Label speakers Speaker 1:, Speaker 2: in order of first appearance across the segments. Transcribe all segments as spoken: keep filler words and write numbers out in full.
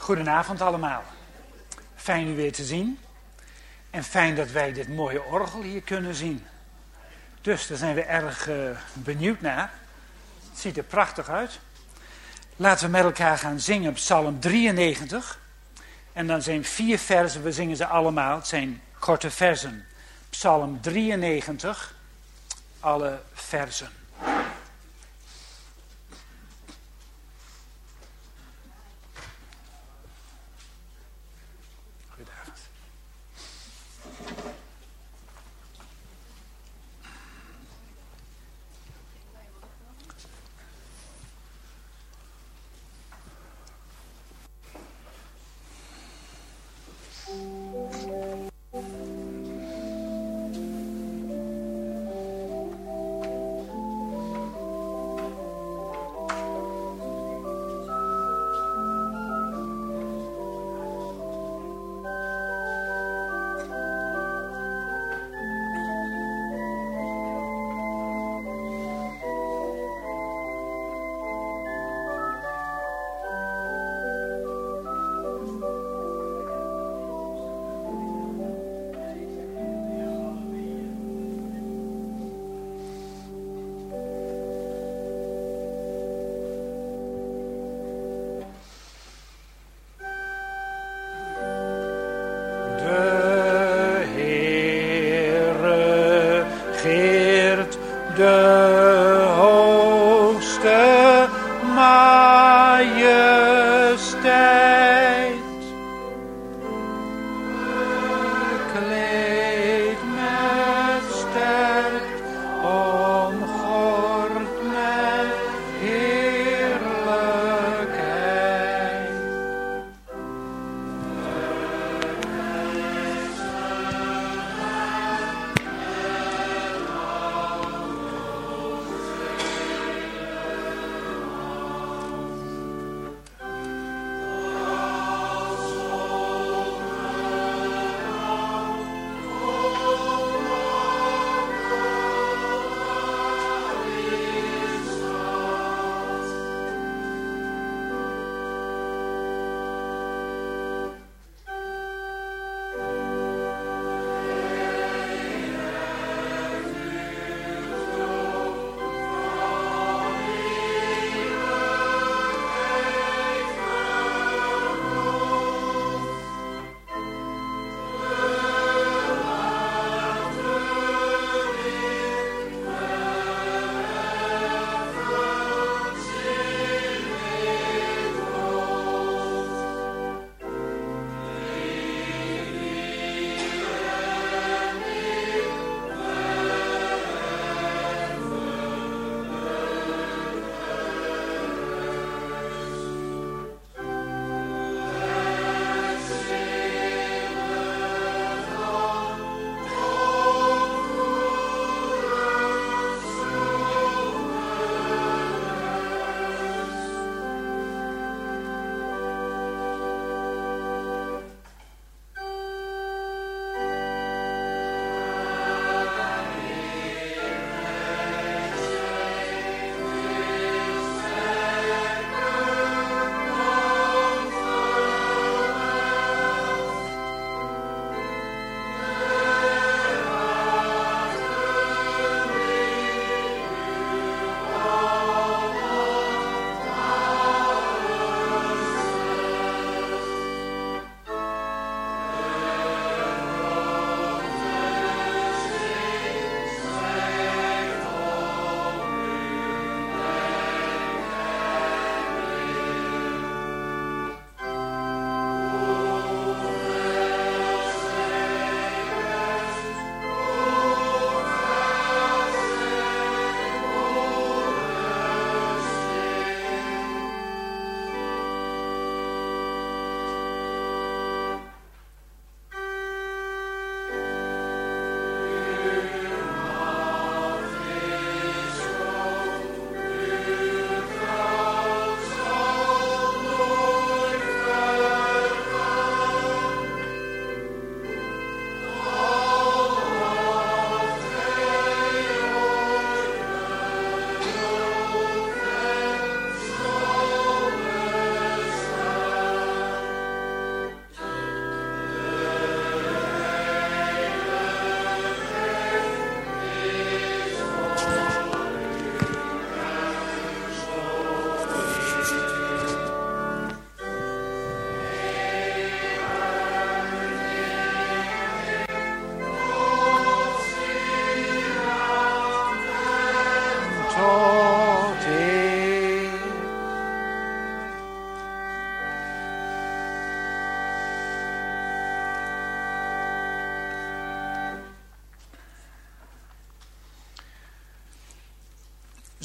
Speaker 1: Goedenavond allemaal. Fijn u weer te zien. En fijn dat wij dit mooie orgel hier kunnen zien. Dus daar zijn we erg uh, benieuwd naar. Het ziet er prachtig uit. Laten we met elkaar gaan zingen Psalm drieënnegentig. En dan zijn vier versen, we zingen ze allemaal. Het zijn korte versen. Psalm drieënnegentig, alle versen.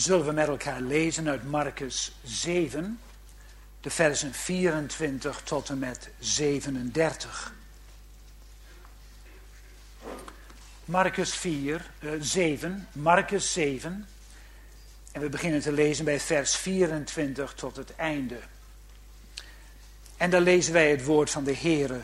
Speaker 1: zullen we met elkaar lezen uit Marcus zeven, de versen vierentwintig tot en met zevenendertig. Marcus vier, uh, zeven, Marcus zeven. En we beginnen te lezen bij vers vierentwintig tot het einde. En dan lezen wij het woord van de Heere.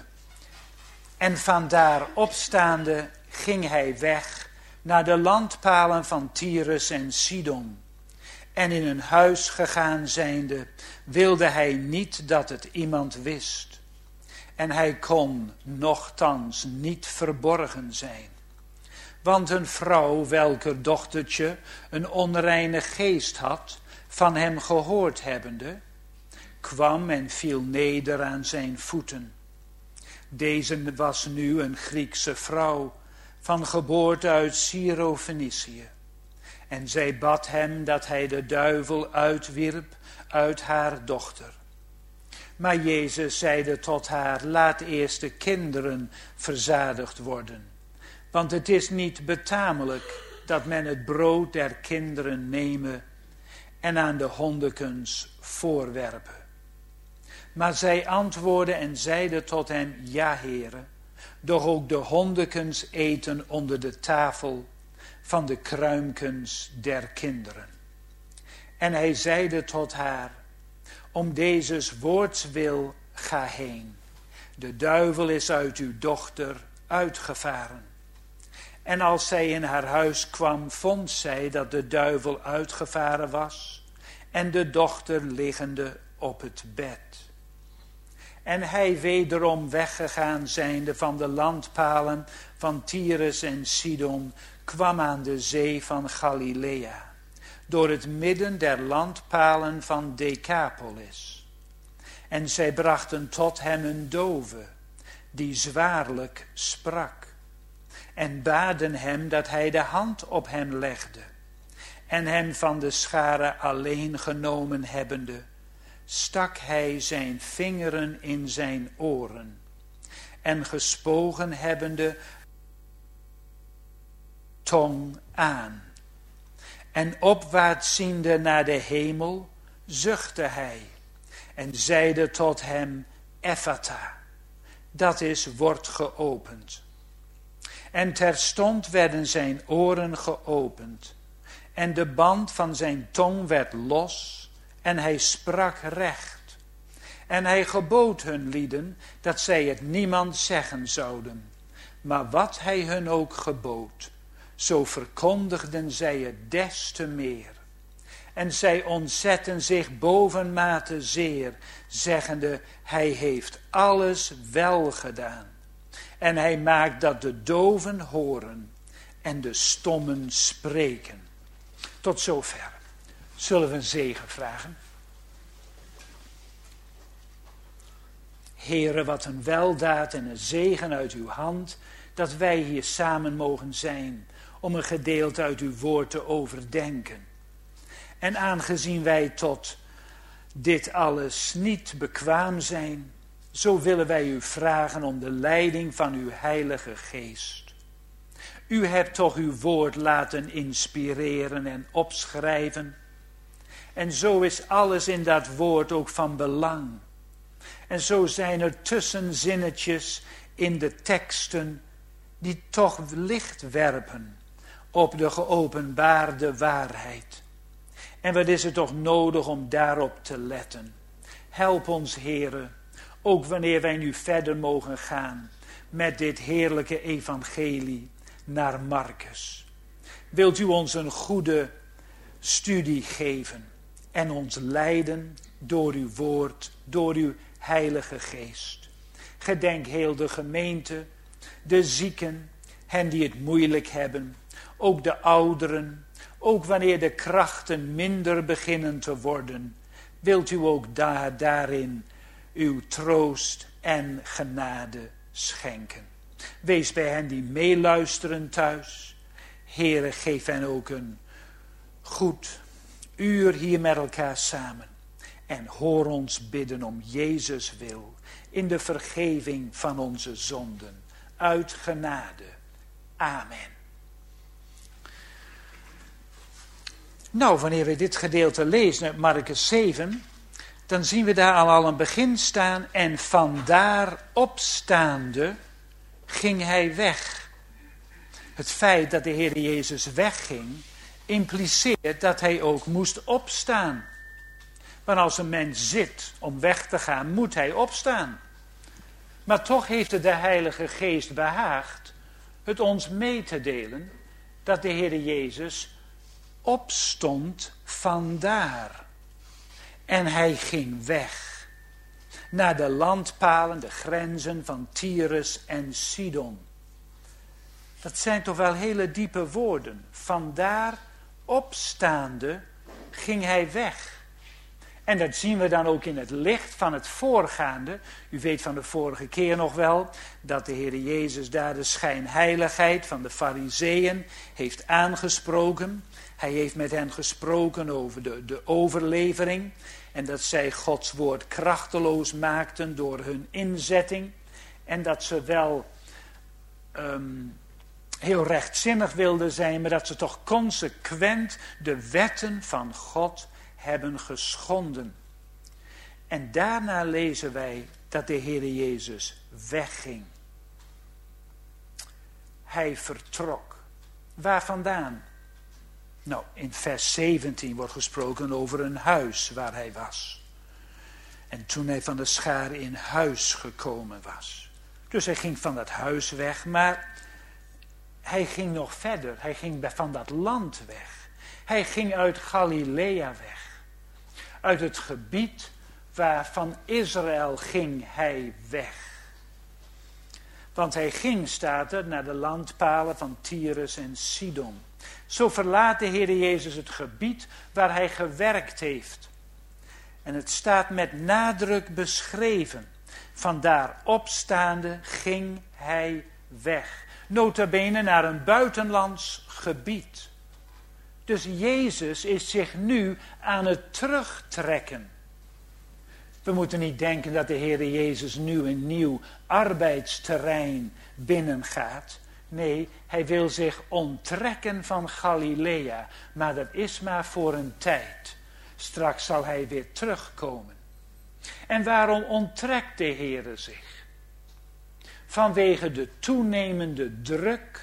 Speaker 1: En vandaar opstaande ging hij weg naar de landpalen van Tyrus en Sidon. En in een huis gegaan zijnde, wilde hij niet dat het iemand wist. En hij kon nochtans niet verborgen zijn. Want een vrouw, welker dochtertje een onreine geest had, van hem gehoord hebbende, kwam en viel neder aan zijn voeten. Deze was nu een Griekse vrouw, van geboorte uit Syro-Fenicië. En zij bad hem dat hij de duivel uitwierp uit haar dochter. Maar Jezus zeide tot haar, laat eerst de kinderen verzadigd worden. Want het is niet betamelijk dat men het brood der kinderen nemen en aan de hondekens voorwerpen. Maar zij antwoordde en zeide tot hem, ja, Heere, doch ook de hondekens eten onder de tafel van de kruimkens der kinderen. En hij zeide tot haar, om Dezes woords wil, ga heen. De duivel is uit uw dochter uitgevaren. En als zij in haar huis kwam, vond zij dat de duivel uitgevaren was en de dochter liggende op het bed. En hij wederom weggegaan zijnde van de landpalen van Tyrus en Sidon, kwam aan de zee van Galilea, door het midden der landpalen van Decapolis. En zij brachten tot hem een dove, die zwaarlijk sprak, en baden hem dat hij de hand op hem legde. En hem van de schare alleen genomen hebbende, stak hij zijn vingeren in zijn oren. En gespogen hebbende, tong aan. En opwaarts ziende naar de hemel, zuchtte hij. En zeide tot hem, Ephata, dat is, wordt geopend. En terstond werden zijn oren geopend. En de band van zijn tong werd los. En hij sprak recht. En hij gebood hun lieden dat zij het niemand zeggen zouden. Maar wat hij hun ook gebood, zo verkondigden zij het des te meer. En zij ontzetten zich bovenmate zeer, zeggende, hij heeft alles wel gedaan. En hij maakt dat de doven horen en de stommen spreken. Tot zover. Zullen we een zegen vragen? Heere, wat een weldaad en een zegen uit uw hand, dat wij hier samen mogen zijn om een gedeelte uit uw woord te overdenken. En aangezien wij tot dit alles niet bekwaam zijn, zo willen wij u vragen om de leiding van uw Heilige Geest. U hebt toch uw woord laten inspireren en opschrijven. En zo is alles in dat woord ook van belang. En zo zijn er tussenzinnetjes in de teksten die toch licht werpen op de geopenbaarde waarheid. En wat is het toch nodig om daarop te letten? Help ons, Heere, ook wanneer wij nu verder mogen gaan met dit heerlijke evangelie naar Marcus. Wilt u ons een goede studie geven en ons leiden door uw woord, door uw Heilige Geest. Gedenk heel de gemeente, de zieken, hen die het moeilijk hebben, ook de ouderen, ook wanneer de krachten minder beginnen te worden, wilt u ook daar, daarin uw troost en genade schenken. Wees bij hen die meeluisteren thuis. Heere, geef hen ook een goed uur hier met elkaar samen. En hoor ons bidden om Jezus wil, in de vergeving van onze zonden, uit genade. Amen. Nou, wanneer we dit gedeelte lezen uit Markus zeven, dan zien we daar al, al een begin staan. En vandaar opstaande ging hij weg. Het feit dat de Heer Jezus wegging, impliceert dat hij ook moest opstaan. Want als een mens zit om weg te gaan, moet hij opstaan. Maar toch heeft het de Heilige Geest behaagd het ons mee te delen dat de Heer Jezus opstond vandaar. En hij ging weg naar de landpalen, de grenzen van Tyrus en Sidon. Dat zijn toch wel hele diepe woorden. Vandaar opstaande ging hij weg. En dat zien we dan ook in het licht van het voorgaande. U weet van de vorige keer nog wel dat de Heer Jezus daar de schijnheiligheid van de Farizeeën heeft aangesproken. Hij heeft met hen gesproken over de, de overlevering. En dat zij Gods woord krachteloos maakten door hun inzetting. En dat ze wel um, heel rechtzinnig wilden zijn, maar dat ze toch consequent de wetten van God hebben geschonden. En daarna lezen wij dat de Heer Jezus wegging. Hij vertrok. Waar vandaan? Nou, in vers zeventien wordt gesproken over een huis waar hij was. En toen hij van de schare in huis gekomen was. Dus hij ging van dat huis weg, maar hij ging nog verder. Hij ging van dat land weg. Hij ging uit Galilea weg. Uit het gebied waarvan Israël ging hij weg. Want hij ging, staat er, naar de landpalen van Tyrus en Sidon. Zo verlaat de Heer Jezus het gebied waar hij gewerkt heeft. En het staat met nadruk beschreven. Vandaar opstaande ging hij weg. Nota bene naar een buitenlands gebied. Dus Jezus is zich nu aan het terugtrekken. We moeten niet denken dat de Heer Jezus nu een nieuw arbeidsterrein binnengaat. Nee, hij wil zich onttrekken van Galilea. Maar dat is maar voor een tijd. Straks zal hij weer terugkomen. En waarom onttrekt de Heer zich? Vanwege de toenemende druk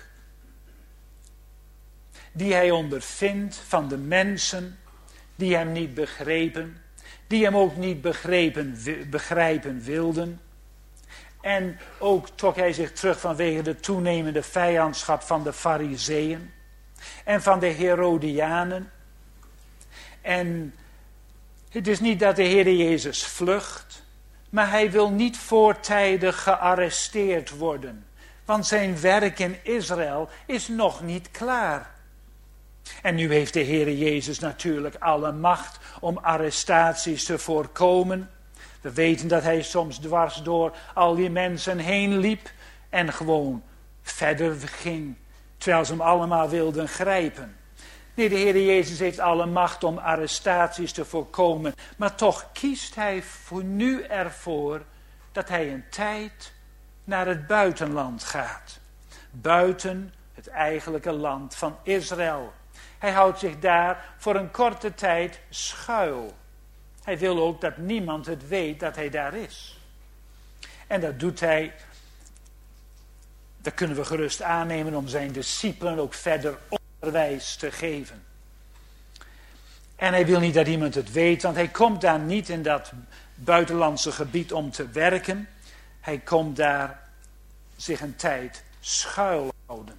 Speaker 1: die hij ondervindt van de mensen die hem niet begrepen, die hem ook niet begrepen, begrijpen wilden. En ook trok hij zich terug vanwege de toenemende vijandschap van de Farizeeën en van de Herodianen. En het is niet dat de Heer Jezus vlucht, maar hij wil niet voortijdig gearresteerd worden. Want zijn werk in Israël is nog niet klaar. En nu heeft de Heer Jezus natuurlijk alle macht om arrestaties te voorkomen. We weten dat hij soms dwars door al die mensen heen liep en gewoon verder ging, terwijl ze hem allemaal wilden grijpen. Nee, de Heer Jezus heeft alle macht om arrestaties te voorkomen, maar toch kiest hij voor nu ervoor dat hij een tijd naar het buitenland gaat. Buiten het eigenlijke land van Israël. Hij houdt zich daar voor een korte tijd schuil. Hij wil ook dat niemand het weet dat hij daar is. En dat doet hij, dat kunnen we gerust aannemen, om zijn discipelen ook verder onderwijs te geven. En hij wil niet dat iemand het weet, want hij komt daar niet in dat buitenlandse gebied om te werken. Hij komt daar zich een tijd schuil houden.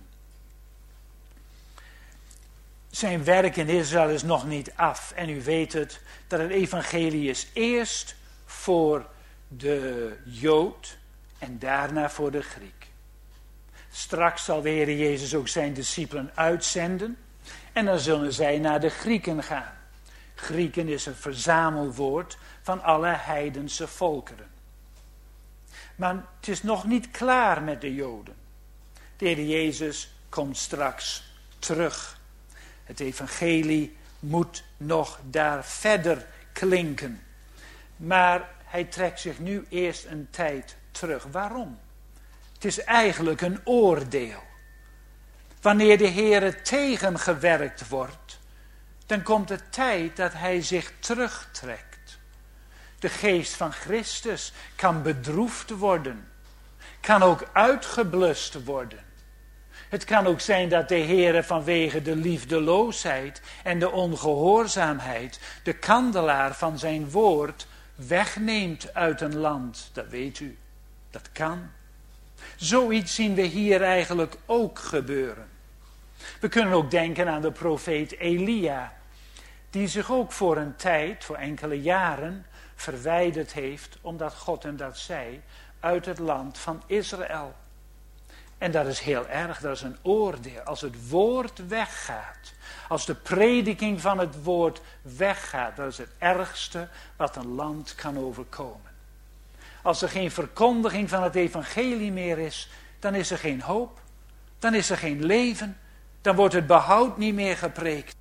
Speaker 1: Zijn werk in Israël is nog niet af. En u weet het, dat het evangelie is eerst voor de Jood en daarna voor de Griek. Straks zal de Heer Jezus ook zijn discipelen uitzenden. En dan zullen zij naar de Grieken gaan. Grieken is een verzamelwoord van alle heidense volkeren. Maar het is nog niet klaar met de Joden. De Heer Jezus komt straks terug. Het evangelie moet nog daar verder klinken. Maar hij trekt zich nu eerst een tijd terug. Waarom? Het is eigenlijk een oordeel. Wanneer de Heere tegengewerkt wordt, dan komt de tijd dat hij zich terugtrekt. De geest van Christus kan bedroefd worden. Kan ook uitgeblust worden. Het kan ook zijn dat de Heere vanwege de liefdeloosheid en de ongehoorzaamheid de kandelaar van zijn woord wegneemt uit een land. Dat weet u. Dat kan. Zoiets zien we hier eigenlijk ook gebeuren. We kunnen ook denken aan de profeet Elia, die zich ook voor een tijd, voor enkele jaren, verwijderd heeft, omdat God hem dat zei, uit het land van Israël. En dat is heel erg, dat is een oordeel. Als het woord weggaat, als de prediking van het woord weggaat, dat is het ergste wat een land kan overkomen. Als er geen verkondiging van het evangelie meer is, dan is er geen hoop, dan is er geen leven, dan wordt het behoud niet meer gepreekt.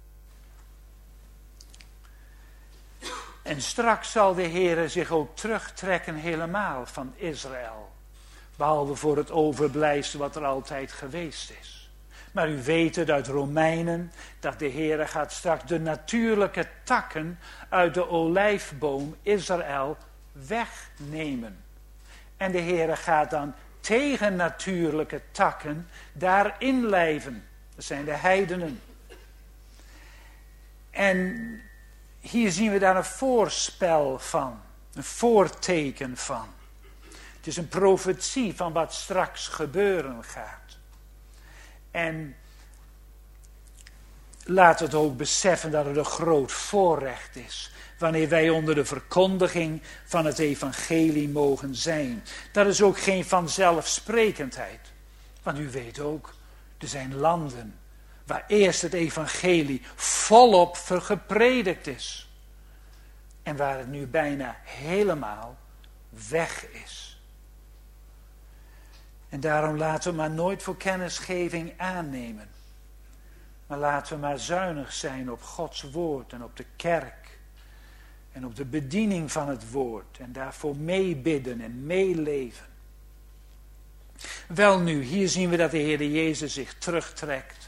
Speaker 1: En straks zal de Heere zich ook terugtrekken helemaal van Israël. Behalve voor het overblijfsel wat er altijd geweest is. Maar u weet het uit Romeinen, dat de Heere gaat straks de natuurlijke takken uit de olijfboom Israël wegnemen. En de Heere gaat dan tegen natuurlijke takken daarin lijven. Dat zijn de heidenen. En hier zien we daar een voorspel van. Een voorteken van. Het is een profetie van wat straks gebeuren gaat. En laat het ook beseffen dat het een groot voorrecht is. Wanneer wij onder de verkondiging van het evangelie mogen zijn. Dat is ook geen vanzelfsprekendheid. Want u weet ook, er zijn landen waar eerst het evangelie volop gepredikt is. En waar het nu bijna helemaal weg is. En daarom laten we maar nooit voor kennisgeving aannemen. Maar laten we maar zuinig zijn op Gods woord en op de kerk. En op de bediening van het woord. En daarvoor meebidden en meeleven. Wel nu, hier zien we dat de Heer Jezus zich terugtrekt.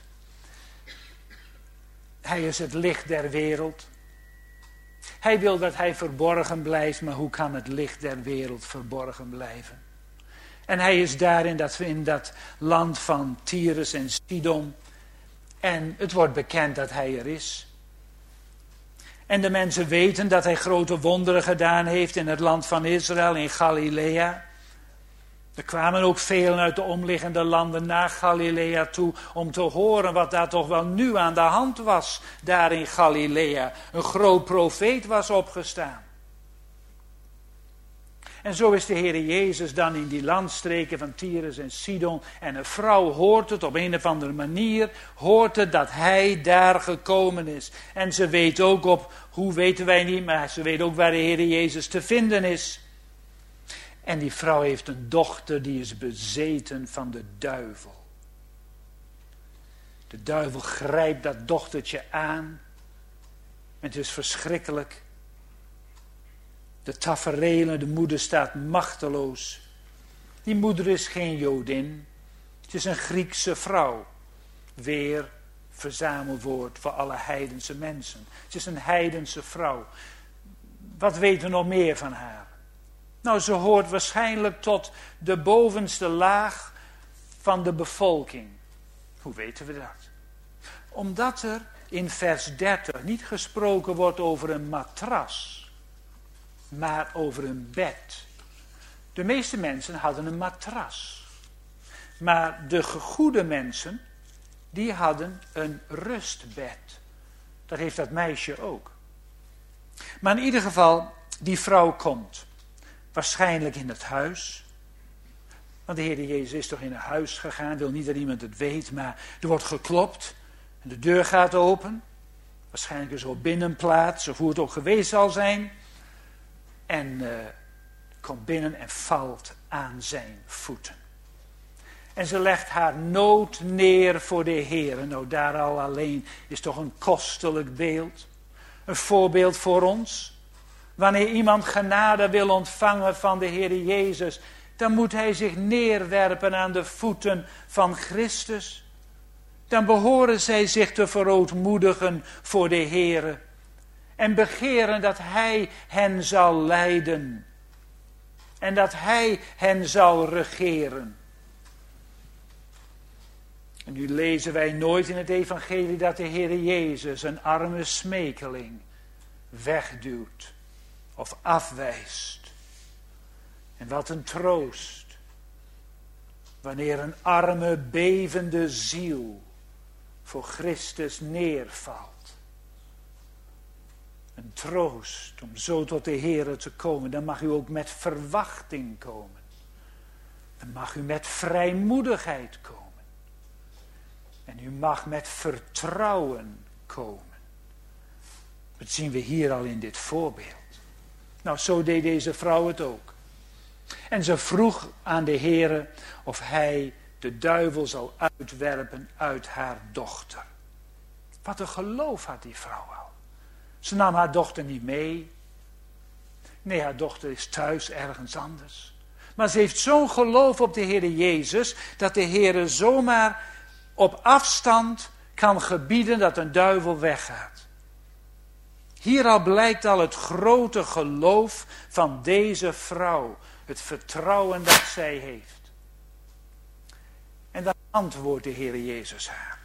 Speaker 1: Hij is het licht der wereld. Hij wil dat hij verborgen blijft, maar hoe kan het licht der wereld verborgen blijven? En hij is daar in dat, in dat land van Tyrus en Sidon. En het wordt bekend dat hij er is. En de mensen weten dat hij grote wonderen gedaan heeft in het land van Israël, in Galilea. Er kwamen ook velen uit de omliggende landen naar Galilea toe om te horen wat daar toch wel nu aan de hand was, daar in Galilea. Een groot profeet was opgestaan. En zo is de Heer Jezus dan in die landstreken van Tyrus en Sidon. En een vrouw hoort het op een of andere manier, hoort het dat hij daar gekomen is. En ze weet ook op, hoe weten wij niet, maar ze weet ook waar de Heer Jezus te vinden is. En die vrouw heeft een dochter die is bezeten van de duivel. De duivel grijpt dat dochtertje aan. En het is verschrikkelijk. De taferelen, de moeder staat machteloos. Die moeder is geen Jodin. Het is een Griekse vrouw. Weer verzamelwoord voor alle heidense mensen. Het is een heidense vrouw. Wat weten we nog meer van haar? Nou, ze hoort waarschijnlijk tot de bovenste laag van de bevolking. Hoe weten we dat? Omdat er in vers dertig niet gesproken wordt over een matras, maar over een bed. De meeste mensen hadden een matras. Maar de goede mensen, die hadden een rustbed. Dat heeft dat meisje ook. Maar in ieder geval, die vrouw komt. Waarschijnlijk in het huis. Want de Heer Jezus is toch in een huis gegaan. Wil niet dat iemand het weet, maar er wordt geklopt. En de deur gaat open. Waarschijnlijk een soort binnenplaats, of hoe het ook geweest zal zijn. En uh, komt binnen en valt aan zijn voeten. En ze legt haar nood neer voor de Heer. Nou, daar al alleen is toch een kostelijk beeld. Een voorbeeld voor ons. Wanneer iemand genade wil ontvangen van de Heer Jezus, dan moet hij zich neerwerpen aan de voeten van Christus. dan behoren zij zich te verootmoedigen voor de Heere en begeren dat Hij hen zal leiden en dat Hij hen zal regeren. En nu lezen wij nooit in het evangelie dat de Heere Jezus een arme smekeling wegduwt of afwijst. En wat een troost wanneer een arme, bevende ziel voor Christus neervalt. Een troost om zo tot de Heere te komen. Dan mag u ook met verwachting komen. Dan mag u met vrijmoedigheid komen. En u mag met vertrouwen komen. Dat zien we hier al in dit voorbeeld. Nou, zo deed deze vrouw het ook. En ze vroeg aan de Heere of hij de duivel zal uitwerpen uit haar dochter. Wat een geloof had die vrouw al. Ze nam haar dochter niet mee. Nee, haar dochter is thuis ergens anders. Maar ze heeft zo'n geloof op de Heere Jezus, dat de Heere zomaar op afstand kan gebieden dat een duivel weggaat. Hier al blijkt al het grote geloof van deze vrouw. Het vertrouwen dat zij heeft. En dan antwoordt de Heere Jezus haar.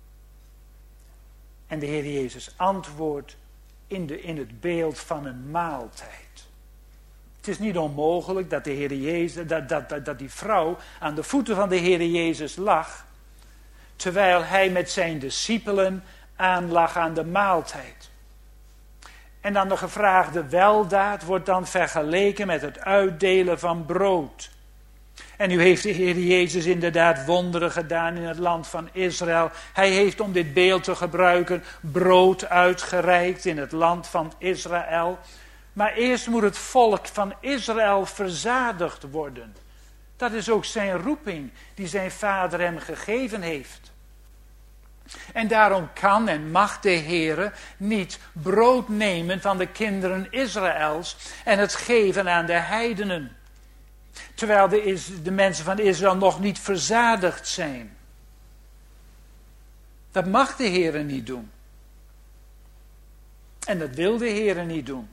Speaker 1: En de Heere Jezus antwoordt in, de, in het beeld van een maaltijd. Het is niet onmogelijk dat, de Heere Jezus, dat, dat, dat, dat die vrouw aan de voeten van de Heere Jezus lag, terwijl hij met zijn discipelen aanlag aan de maaltijd. En dan de gevraagde weldaad wordt dan vergeleken met het uitdelen van brood. En nu heeft de Heer Jezus inderdaad wonderen gedaan in het land van Israël. Hij heeft, om dit beeld te gebruiken, brood uitgereikt in het land van Israël. Maar eerst moet het volk van Israël verzadigd worden. Dat is ook zijn roeping die zijn vader hem gegeven heeft. En daarom kan en mag de Heere niet brood nemen van de kinderen Israëls en het geven aan de heidenen. Terwijl de, is, de mensen van Israël nog niet verzadigd zijn. Dat mag de Heere niet doen. En dat wil de Heere niet doen.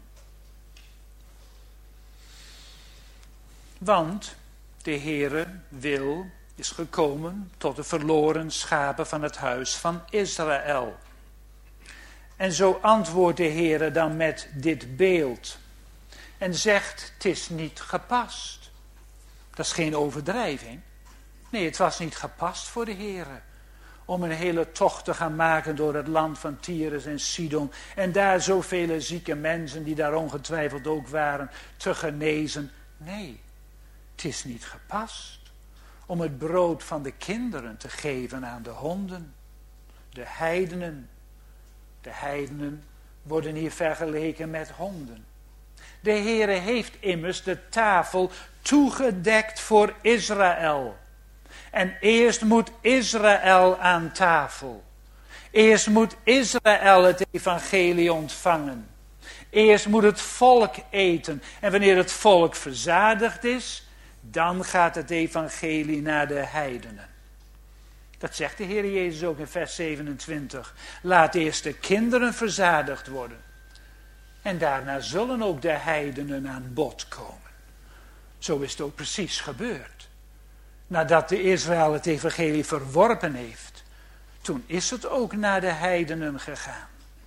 Speaker 1: Want de Heere wil... is gekomen tot de verloren schapen van het huis van Israël. En zo antwoordt de Heere dan met dit beeld. En zegt, het is niet gepast. Dat is geen overdrijving. Nee, het was niet gepast voor de Heere. Om een hele tocht te gaan maken door het land van Tyrus en Sidon. En daar zoveel zieke mensen, die daar ongetwijfeld ook waren, te genezen. Nee, het is niet gepast. Om het brood van de kinderen te geven aan de honden. De heidenen. De heidenen worden hier vergeleken met honden. De Heere heeft immers de tafel toegedekt voor Israël. En eerst moet Israël aan tafel. Eerst moet Israël het evangelie ontvangen. Eerst moet het volk eten. En wanneer het volk verzadigd is, dan gaat het evangelie naar de heidenen. Dat zegt de Heer Jezus ook in vers zevenentwintig. Laat eerst de kinderen verzadigd worden. En daarna zullen ook de heidenen aan bod komen. Zo is het ook precies gebeurd. Nadat de Israël het evangelie verworpen heeft, toen is het ook naar de heidenen gegaan.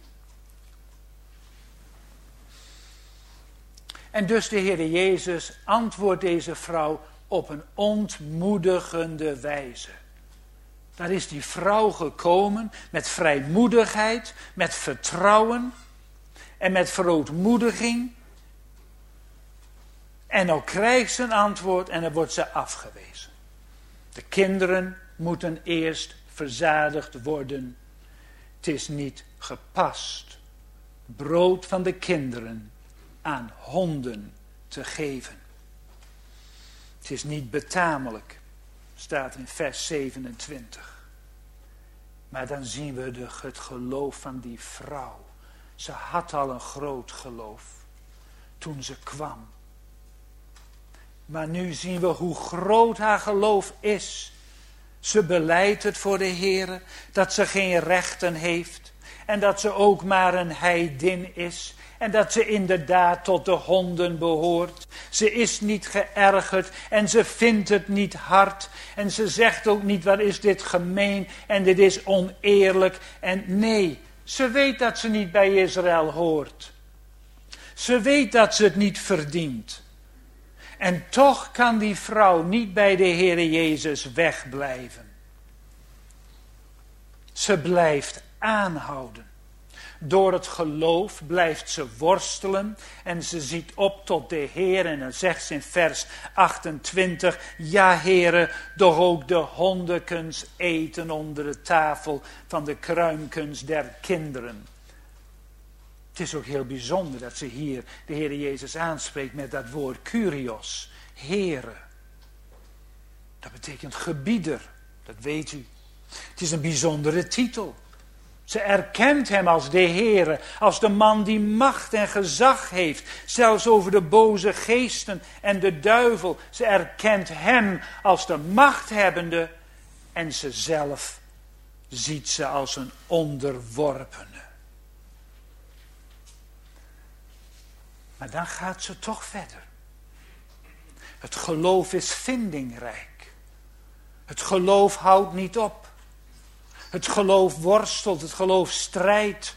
Speaker 1: En dus de Heer Jezus antwoordt deze vrouw op een ontmoedigende wijze. Daar is die vrouw gekomen met vrijmoedigheid, met vertrouwen en met verootmoediging. En dan krijgt ze een antwoord en dan wordt ze afgewezen. De kinderen moeten eerst verzadigd worden. Het is niet gepast brood van de kinderen aan honden te geven. Het is niet betamelijk, staat in vers zevenentwintig. Maar dan zien we de, het geloof van die vrouw. Ze had al een groot geloof toen ze kwam. Maar nu zien we hoe groot haar geloof is. Ze belijdt het voor de Heere dat ze geen rechten heeft. En dat ze ook maar een heidin is. En dat ze inderdaad tot de honden behoort. Ze is niet geërgerd en ze vindt het niet hard. En ze zegt ook niet, wat is dit gemeen en dit is oneerlijk. En nee, ze weet dat ze niet bij Israël hoort. Ze weet dat ze het niet verdient. En toch kan die vrouw niet bij de Heere Jezus wegblijven. Ze blijft aanhouden. Door het geloof blijft ze worstelen en ze ziet op tot de Heer. En dan zegt ze in vers achtentwintig, ja Heere, doch ook de hondekens eten onder de tafel van de kruimkens der kinderen. Het is ook heel bijzonder dat ze hier de Heer Jezus aanspreekt met dat woord Kyrios, Heere. Dat betekent gebieder, dat weet u. Het is een bijzondere titel. Ze erkent hem als de Heere, als de man die macht en gezag heeft, zelfs over de boze geesten en de duivel. Ze erkent hem als de machthebbende en ze zelf ziet ze als een onderworpene. Maar dan gaat ze toch verder. Het geloof is vindingrijk. Het geloof houdt niet op. Het geloof worstelt, het geloof strijdt.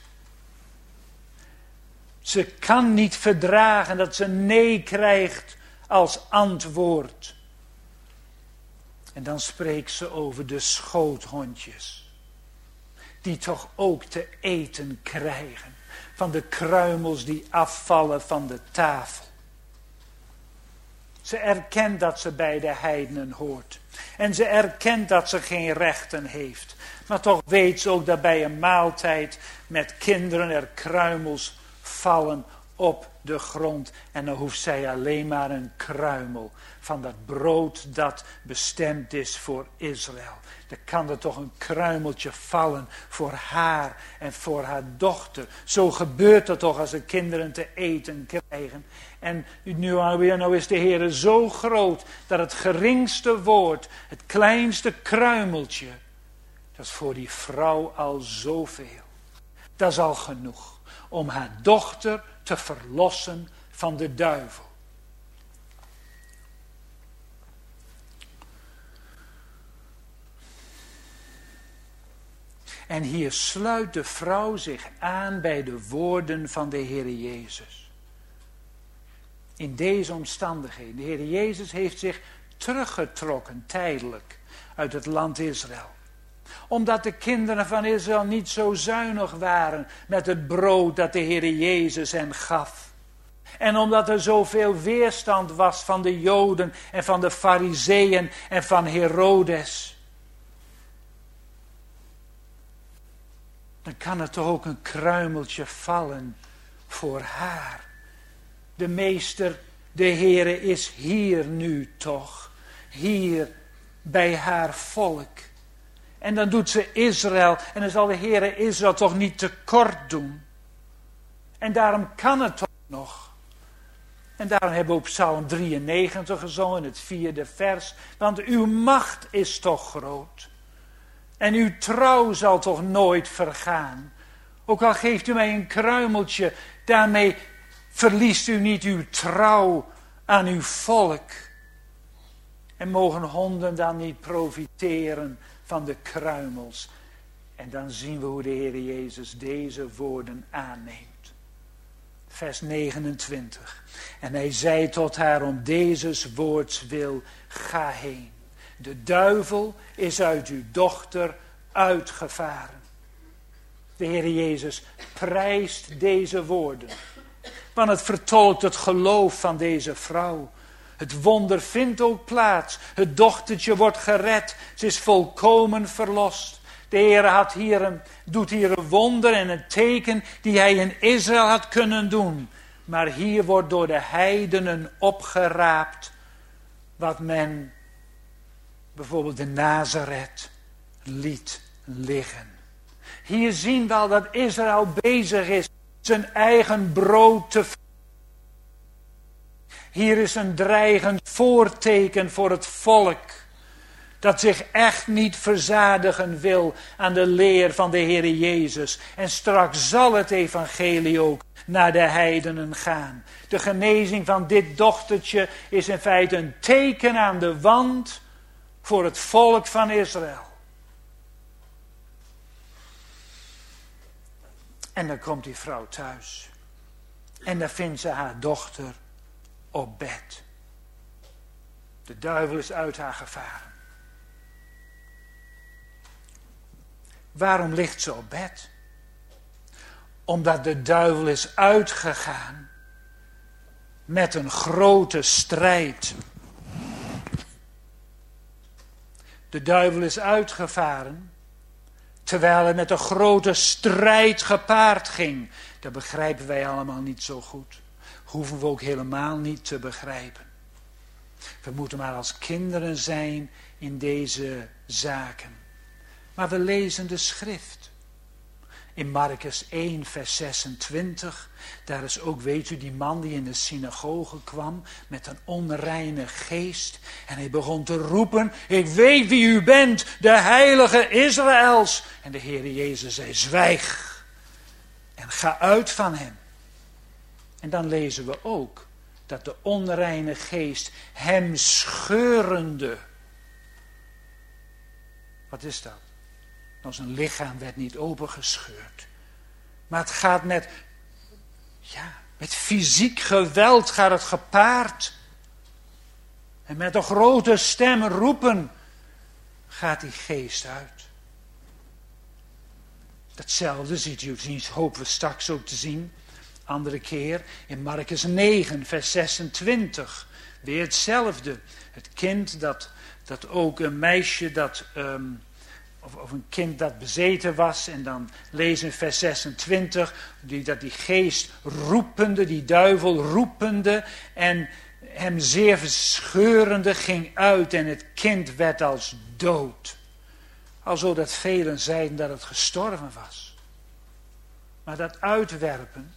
Speaker 1: Ze kan niet verdragen dat ze nee krijgt als antwoord. En dan spreekt ze over de schoothondjes. Die toch ook te eten krijgen. Van de kruimels die afvallen van de tafel. Ze erkent dat ze bij de heidenen hoort. En ze erkent dat ze geen rechten heeft. Maar toch weet ze ook dat bij een maaltijd met kinderen er kruimels vallen op de grond. En dan hoeft zij alleen maar een kruimel van dat brood dat bestemd is voor Israël. Dan kan er toch een kruimeltje vallen voor haar en voor haar dochter. Zo gebeurt het toch als de kinderen te eten krijgen. En nu, nou is de Heer zo groot dat het geringste woord, het kleinste kruimeltje, dat is voor die vrouw al zoveel. Dat is al genoeg om haar dochter te verlossen van de duivel. En hier sluit de vrouw zich aan bij de woorden van de Heer Jezus. In deze omstandigheden. De Heer Jezus heeft zich teruggetrokken tijdelijk uit het land Israël. Omdat de kinderen van Israël niet zo zuinig waren met het brood dat de Heer Jezus hen gaf. En omdat er zoveel weerstand was van de Joden en van de Farizeeën en van Herodes. Dan kan er toch ook een kruimeltje vallen voor haar. De meester, de Heere is hier nu toch. Hier bij haar volk. En dan doet ze Israël. En dan zal de Heere Israël toch niet tekort doen. En daarom kan het toch nog. En daarom hebben we op Psalm drieënnegentig gezongen, het vierde vers. Want uw macht is toch groot. En uw trouw zal toch nooit vergaan. Ook al geeft u mij een kruimeltje, daarmee verliest u niet uw trouw aan uw volk. En mogen honden dan niet profiteren van de kruimels. En dan zien we hoe de Heer Jezus deze woorden aanneemt. Vers negenentwintig. En hij zei tot haar om deze woords wil, ga heen. De duivel is uit uw dochter uitgevaren. De Heer Jezus prijst deze woorden. Want het vertolkt het geloof van deze vrouw. Het wonder vindt ook plaats. Het dochtertje wordt gered. Ze is volkomen verlost. De Heer had hier een, doet hier een wonder en een teken die hij in Israël had kunnen doen. Maar hier wordt door de heidenen opgeraapt wat men bijvoorbeeld in Nazareth liet liggen. Hier zien we al dat Israël bezig is zijn eigen brood te verdienen. Hier is een dreigend voorteken voor het volk. Dat zich echt niet verzadigen wil aan de leer van de Heer Jezus. En straks zal het evangelie ook naar de heidenen gaan. De genezing van dit dochtertje is in feite een teken aan de wand voor het volk van Israël. En dan komt die vrouw thuis. En dan vindt ze haar dochter op bed. De duivel is uit haar gevaren. Waarom ligt ze op bed? Omdat de duivel is uitgegaan met een grote strijd. De duivel is uitgevaren terwijl het met een grote strijd gepaard ging. Dat begrijpen wij allemaal niet zo goed. Hoeven we ook helemaal niet te begrijpen. We moeten maar als kinderen zijn in deze zaken. Maar we lezen de schrift. In Markus één vers zesentwintig. Daar is ook, weet u, die man die in de synagoge kwam met een onreine geest. En hij begon te roepen, ik weet wie u bent, de heilige Israëls. En de Heer Jezus zei, zwijg. En ga uit van hem. En dan lezen we ook dat de onreine geest hem scheurende. Wat is dat? Nou, zijn lichaam werd niet opengescheurd. Maar het gaat met, ja, met fysiek geweld gaat het gepaard. En met een grote stem roepen gaat die geest uit. Datzelfde ziet u, ziet, hopen we straks ook te zien. Andere keer in Markus negen vers zesentwintig. Weer hetzelfde. Het kind dat, dat ook een meisje dat... Um, Of, of een kind dat bezeten was. En dan lezen in vers zesentwintig. Die, dat die geest roepende, die duivel roepende. En hem zeer verscheurende ging uit. En het kind werd als dood. Alzo dat velen zeiden dat het gestorven was. Maar dat uitwerpen.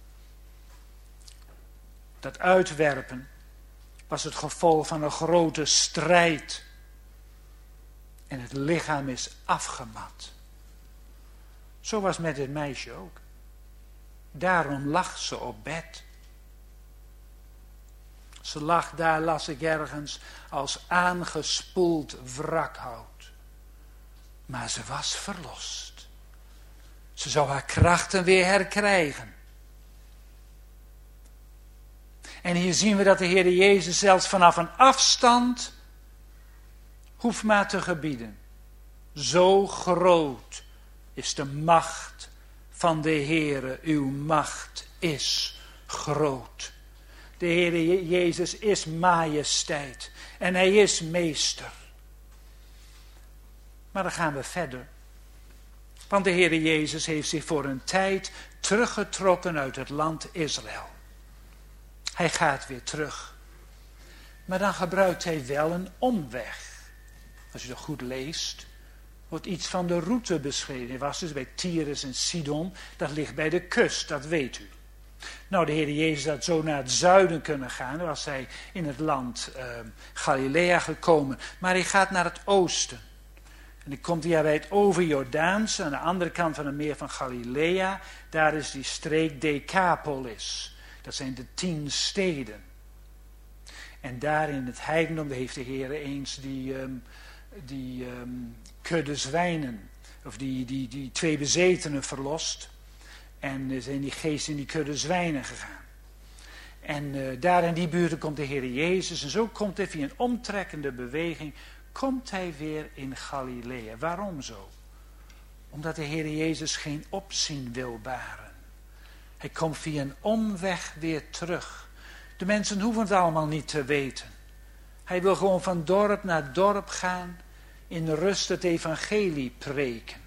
Speaker 1: Dat uitwerpen was het gevolg van een grote strijd. En het lichaam is afgemat. Zo was met dit meisje ook. Daarom lag ze op bed. Ze lag daar, las ik ergens, als aangespoeld wrakhout. Maar ze was verlost. Ze zou haar krachten weer herkrijgen. En hier zien we dat de Heer Jezus zelfs vanaf een afstand hoeft maar te gebieden. Zo groot is de macht van de Heere. Uw macht is groot. De Heere Jezus is majesteit. En hij is meester. Maar dan gaan we verder. Want de Heere Jezus heeft zich voor een tijd teruggetrokken uit het land Israël. Hij gaat weer terug. Maar dan gebruikt hij wel een omweg. Als u dat goed leest, wordt iets van de route beschreven. Hij was dus bij Tyrus en Sidon, dat ligt bij de kust, dat weet u. Nou, de Heer Jezus had zo naar het zuiden kunnen gaan, dan was hij in het land uh, Galilea gekomen. Maar hij gaat naar het oosten. En dan komt hij bij het overjordaanse, aan de andere kant van het meer van Galilea. Daar is die streek Decapolis. Dat zijn de tien steden. En daar in het heidendom heeft de Heer eens die... Um, die um, kudde zwijnen, of die, die, die twee bezetenen verlost. En uh, zijn die geesten in die kudde zwijnen gegaan. En uh, daar in die buurt komt de Heer Jezus. En zo komt hij via een omtrekkende beweging, komt hij weer in Galilea. Waarom zo? Omdat de Heer Jezus geen opzien wil baren. Hij komt via een omweg weer terug. De mensen hoeven het allemaal niet te weten. Hij wil gewoon van dorp naar dorp gaan, in rust het evangelie preken.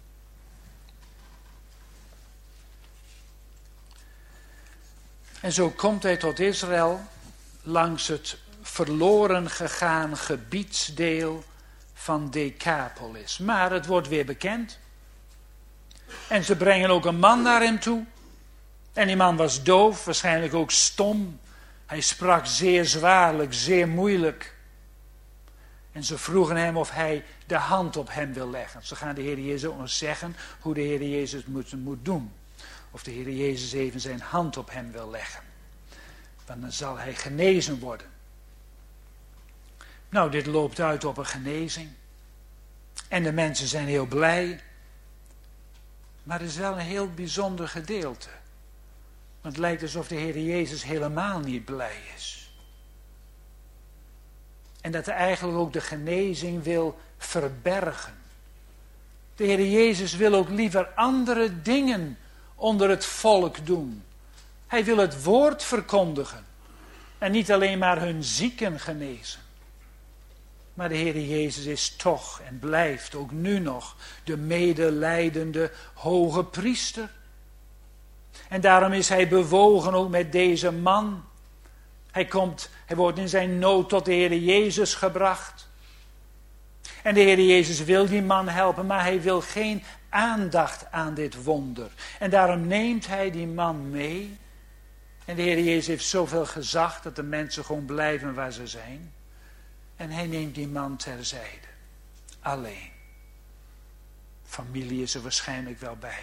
Speaker 1: En zo komt hij tot Israël langs het verloren gegaan gebiedsdeel van Decapolis. Maar het wordt weer bekend. En ze brengen ook een man naar hem toe. En die man was doof, waarschijnlijk ook stom. Hij sprak zeer zwaarlijk, zeer moeilijk. En ze vroegen hem of hij de hand op hem wil leggen. Ze gaan de Heer Jezus ons zeggen hoe de Heer Jezus moet, moet doen. Of de Heer Jezus even zijn hand op hem wil leggen. Want dan zal hij genezen worden. Nou, dit loopt uit op een genezing. En de mensen zijn heel blij. Maar er is wel een heel bijzonder gedeelte. Want het lijkt alsof de Heer Jezus helemaal niet blij is. En dat hij eigenlijk ook de genezing wil verbergen. De Heer Jezus wil ook liever andere dingen onder het volk doen. Hij wil het woord verkondigen. En niet alleen maar hun zieken genezen. Maar de Heer Jezus is toch en blijft ook nu nog de medelijdende hoge priester. En daarom is hij bewogen ook met deze man. Hij komt, hij wordt in zijn nood tot de Heer Jezus gebracht. En de Heer Jezus wil die man helpen, maar hij wil geen aandacht aan dit wonder. En daarom neemt hij die man mee. En de Heer Jezus heeft zoveel gezag dat de mensen gewoon blijven waar ze zijn. En hij neemt die man terzijde. Alleen. Familie is er waarschijnlijk wel bij.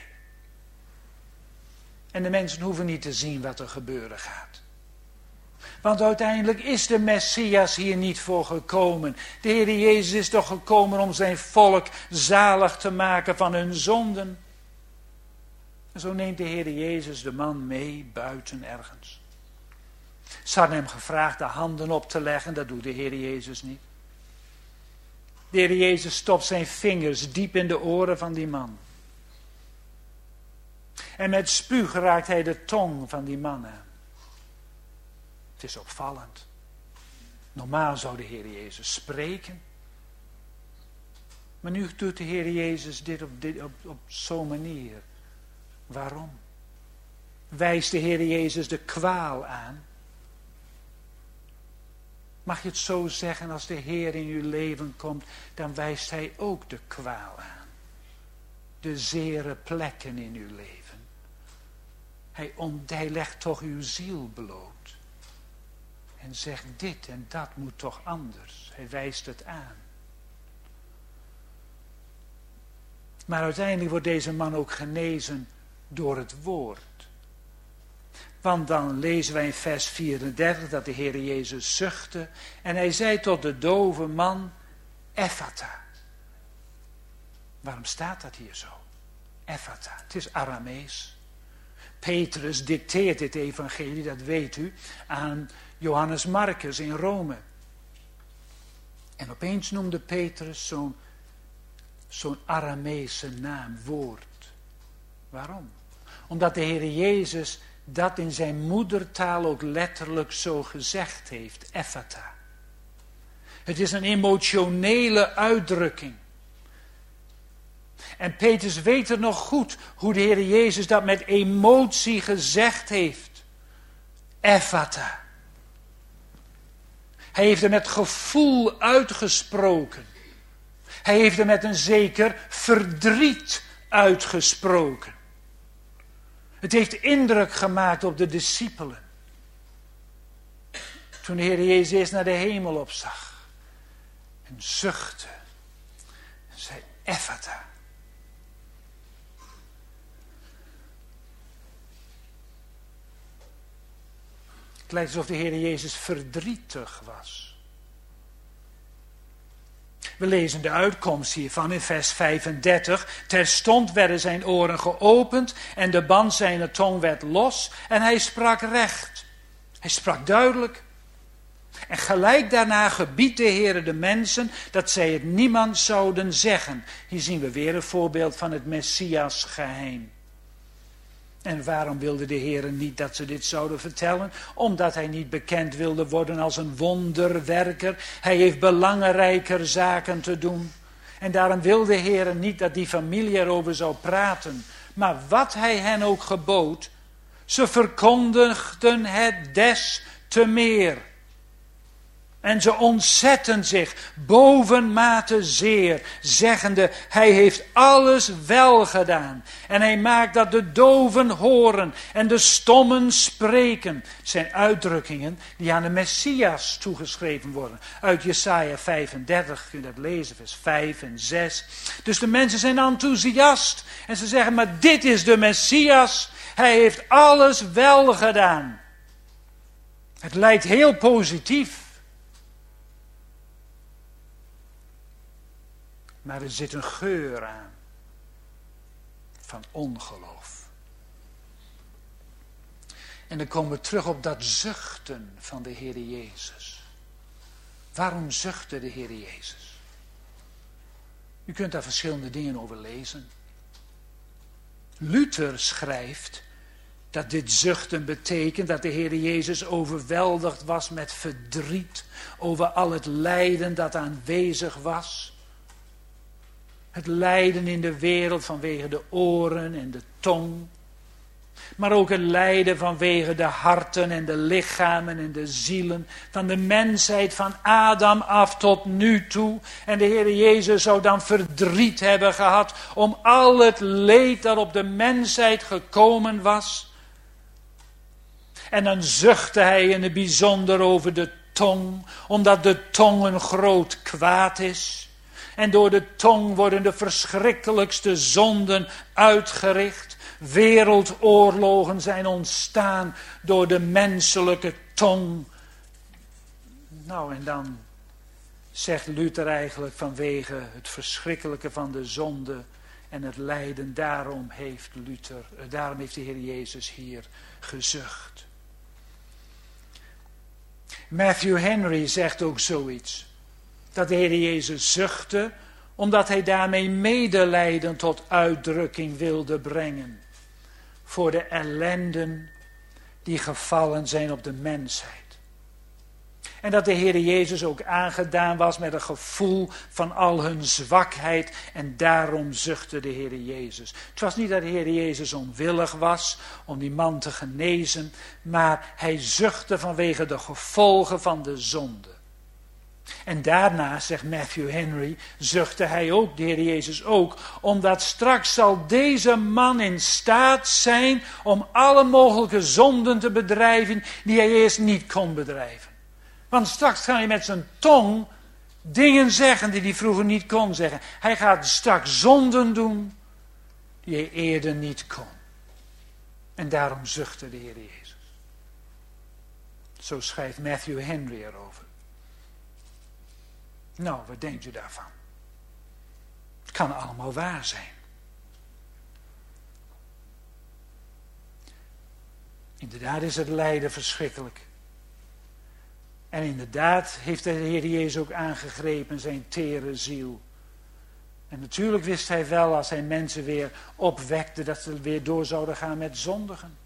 Speaker 1: En de mensen hoeven niet te zien wat er gebeuren gaat. Want uiteindelijk is de Messias hier niet voor gekomen. De Heer Jezus is toch gekomen om zijn volk zalig te maken van hun zonden. En zo neemt de Heer Jezus de man mee buiten ergens. Ze hadden hem gevraagd de handen op te leggen, dat doet de Heer Jezus niet. De Heer Jezus stopt zijn vingers diep in de oren van die man. En met spuug raakt hij de tong van die man aan. Het is opvallend. Normaal zou de Heer Jezus spreken. Maar nu doet de Heer Jezus dit op, dit, op, op zo'n manier. Waarom? Wijst de Heer Jezus de kwaal aan? Mag je het zo zeggen, als de Heer in uw leven komt, dan wijst hij ook de kwaal aan. De zere plekken in uw leven. Hij, ont, hij legt toch uw ziel bloot. En zegt dit en dat moet toch anders. Hij wijst het aan. Maar uiteindelijk wordt deze man ook genezen door het woord. Want dan lezen wij in vers vierendertig dat de Heer Jezus zuchtte. En hij zei tot de dove man, Ephata. Waarom staat dat hier zo? Ephata, het is Aramees. Petrus dicteert dit evangelie, dat weet u, aan Johannes Marcus in Rome. En opeens noemde Petrus zo'n zo'n Arameese naam, woord. Waarom? Omdat de Heer Jezus dat in zijn moedertaal ook letterlijk zo gezegd heeft, Ephata. Het is een emotionele uitdrukking. En Petrus weet er nog goed hoe de Heer Jezus dat met emotie gezegd heeft. Ephata. Hij heeft er met gevoel uitgesproken. Hij heeft er met een zeker verdriet uitgesproken. Het heeft indruk gemaakt op de discipelen. Toen de Heer Jezus eerst naar de hemel opzag. En zuchtte. En zei, Ephata. Het lijkt alsof de Heer Jezus verdrietig was. We lezen de uitkomst hiervan in vers vijfendertig. Terstond werden zijn oren geopend en de band zijner tong werd los en hij sprak recht. Hij sprak duidelijk. En gelijk daarna gebiedt de Heer de mensen dat zij het niemand zouden zeggen. Hier zien we weer een voorbeeld van het Messias geheim. En waarom wilde de Heer niet dat ze dit zouden vertellen? Omdat hij niet bekend wilde worden als een wonderwerker. Hij heeft belangrijker zaken te doen. En daarom wilde de Heer niet dat die familie erover zou praten. Maar wat hij hen ook gebood, ze verkondigden het des te meer. En ze ontzetten zich bovenmate zeer, zeggende, hij heeft alles wel gedaan. En hij maakt dat de doven horen en de stommen spreken. Het zijn uitdrukkingen die aan de Messias toegeschreven worden. Uit Jesaja vijfendertig kun je dat lezen, vers vijf en zes. Dus de mensen zijn enthousiast. En ze zeggen, maar dit is de Messias. Hij heeft alles wel gedaan. Het lijkt heel positief. Maar er zit een geur aan van ongeloof. En dan komen we terug op dat zuchten van de Heer Jezus. Waarom zuchtte de Heer Jezus? U kunt daar verschillende dingen over lezen. Luther schrijft dat dit zuchten betekent dat de Heer Jezus overweldigd was met verdriet over al het lijden dat aanwezig was. Het lijden in de wereld vanwege de oren en de tong. Maar ook het lijden vanwege de harten en de lichamen en de zielen. Van de mensheid van Adam af tot nu toe. En de Heer Jezus zou dan verdriet hebben gehad om al het leed dat op de mensheid gekomen was. En dan zuchtte hij in het bijzonder over de tong. Omdat de tong een groot kwaad is. En door de tong worden de verschrikkelijkste zonden uitgericht. Wereldoorlogen zijn ontstaan door de menselijke tong. Nou, en dan zegt Luther eigenlijk vanwege het verschrikkelijke van de zonde en het lijden. Daarom heeft Luther, daarom heeft de Heer Jezus hier gezucht. Matthew Henry zegt ook zoiets. Dat de Heer Jezus zuchtte, omdat hij daarmee medelijden tot uitdrukking wilde brengen. Voor de ellenden die gevallen zijn op de mensheid. En dat de Heer Jezus ook aangedaan was met een gevoel van al hun zwakheid. En daarom zuchtte de Heer Jezus. Het was niet dat de Heer Jezus onwillig was om die man te genezen. Maar hij zuchtte vanwege de gevolgen van de zonde. En daarna, zegt Matthew Henry, zuchtte hij ook, de Heer Jezus ook, omdat straks zal deze man in staat zijn om alle mogelijke zonden te bedrijven die hij eerst niet kon bedrijven. Want straks kan hij met zijn tong dingen zeggen die hij vroeger niet kon zeggen. Hij gaat straks zonden doen die hij eerder niet kon. En daarom zuchtte de Heer Jezus. Zo schrijft Matthew Henry erover. Nou, wat denkt u daarvan? Het kan allemaal waar zijn. Inderdaad is het lijden verschrikkelijk. En inderdaad heeft de Heer Jezus ook aangegrepen zijn tere ziel. En natuurlijk wist hij wel als hij mensen weer opwekte dat ze weer door zouden gaan met zondigen.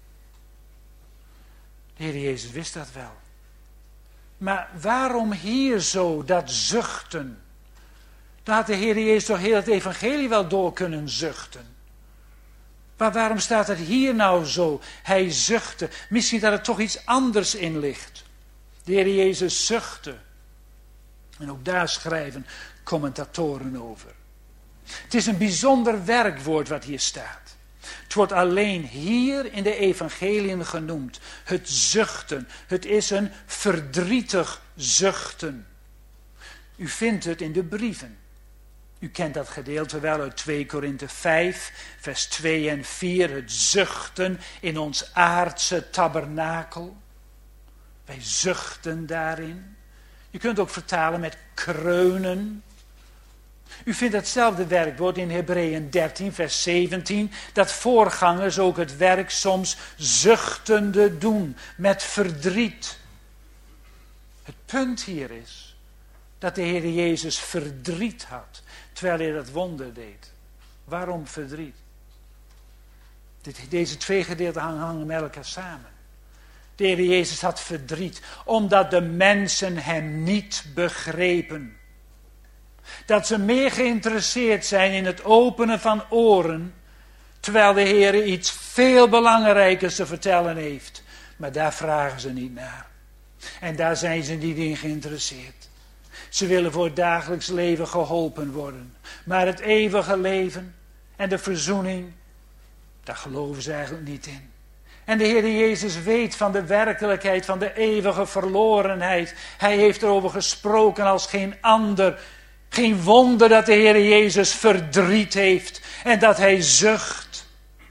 Speaker 1: De Heer Jezus wist dat wel. Maar waarom hier zo dat zuchten? Daar had de Heer Jezus toch heel het evangelie wel door kunnen zuchten. Maar waarom staat het hier nou zo? Hij zuchtte. Misschien dat er toch iets anders in ligt. De Heer Jezus zuchtte. En ook daar schrijven commentatoren over. Het is een bijzonder werkwoord wat hier staat. Het wordt alleen hier in de evangeliën genoemd. Het zuchten. Het is een verdrietig zuchten. U vindt het in de brieven. U kent dat gedeelte wel uit twee Korinthe vijf, vers twee en vier. Het zuchten in ons aardse tabernakel. Wij zuchten daarin. Je kunt ook vertalen met kreunen. U vindt hetzelfde werkwoord in Hebreeën dertien, vers zeventien, dat voorgangers ook het werk soms zuchtende doen, met verdriet. Het punt hier is dat de Heer Jezus verdriet had, terwijl hij dat wonder deed. Waarom verdriet? Dit, deze twee gedeelten hangen met elkaar samen. De Heer Jezus had verdriet, omdat de mensen hem niet begrepen. Dat ze meer geïnteresseerd zijn in het openen van oren, terwijl de Heer iets veel belangrijkers te vertellen heeft. Maar daar vragen ze niet naar. En daar zijn ze niet in geïnteresseerd. Ze willen voor het dagelijks leven geholpen worden. Maar het eeuwige leven en de verzoening, daar geloven ze eigenlijk niet in. En de Heer Jezus weet van de werkelijkheid, van de eeuwige verlorenheid. Hij heeft erover gesproken als geen ander. Geen wonder dat de Heer Jezus verdriet heeft en dat hij zucht.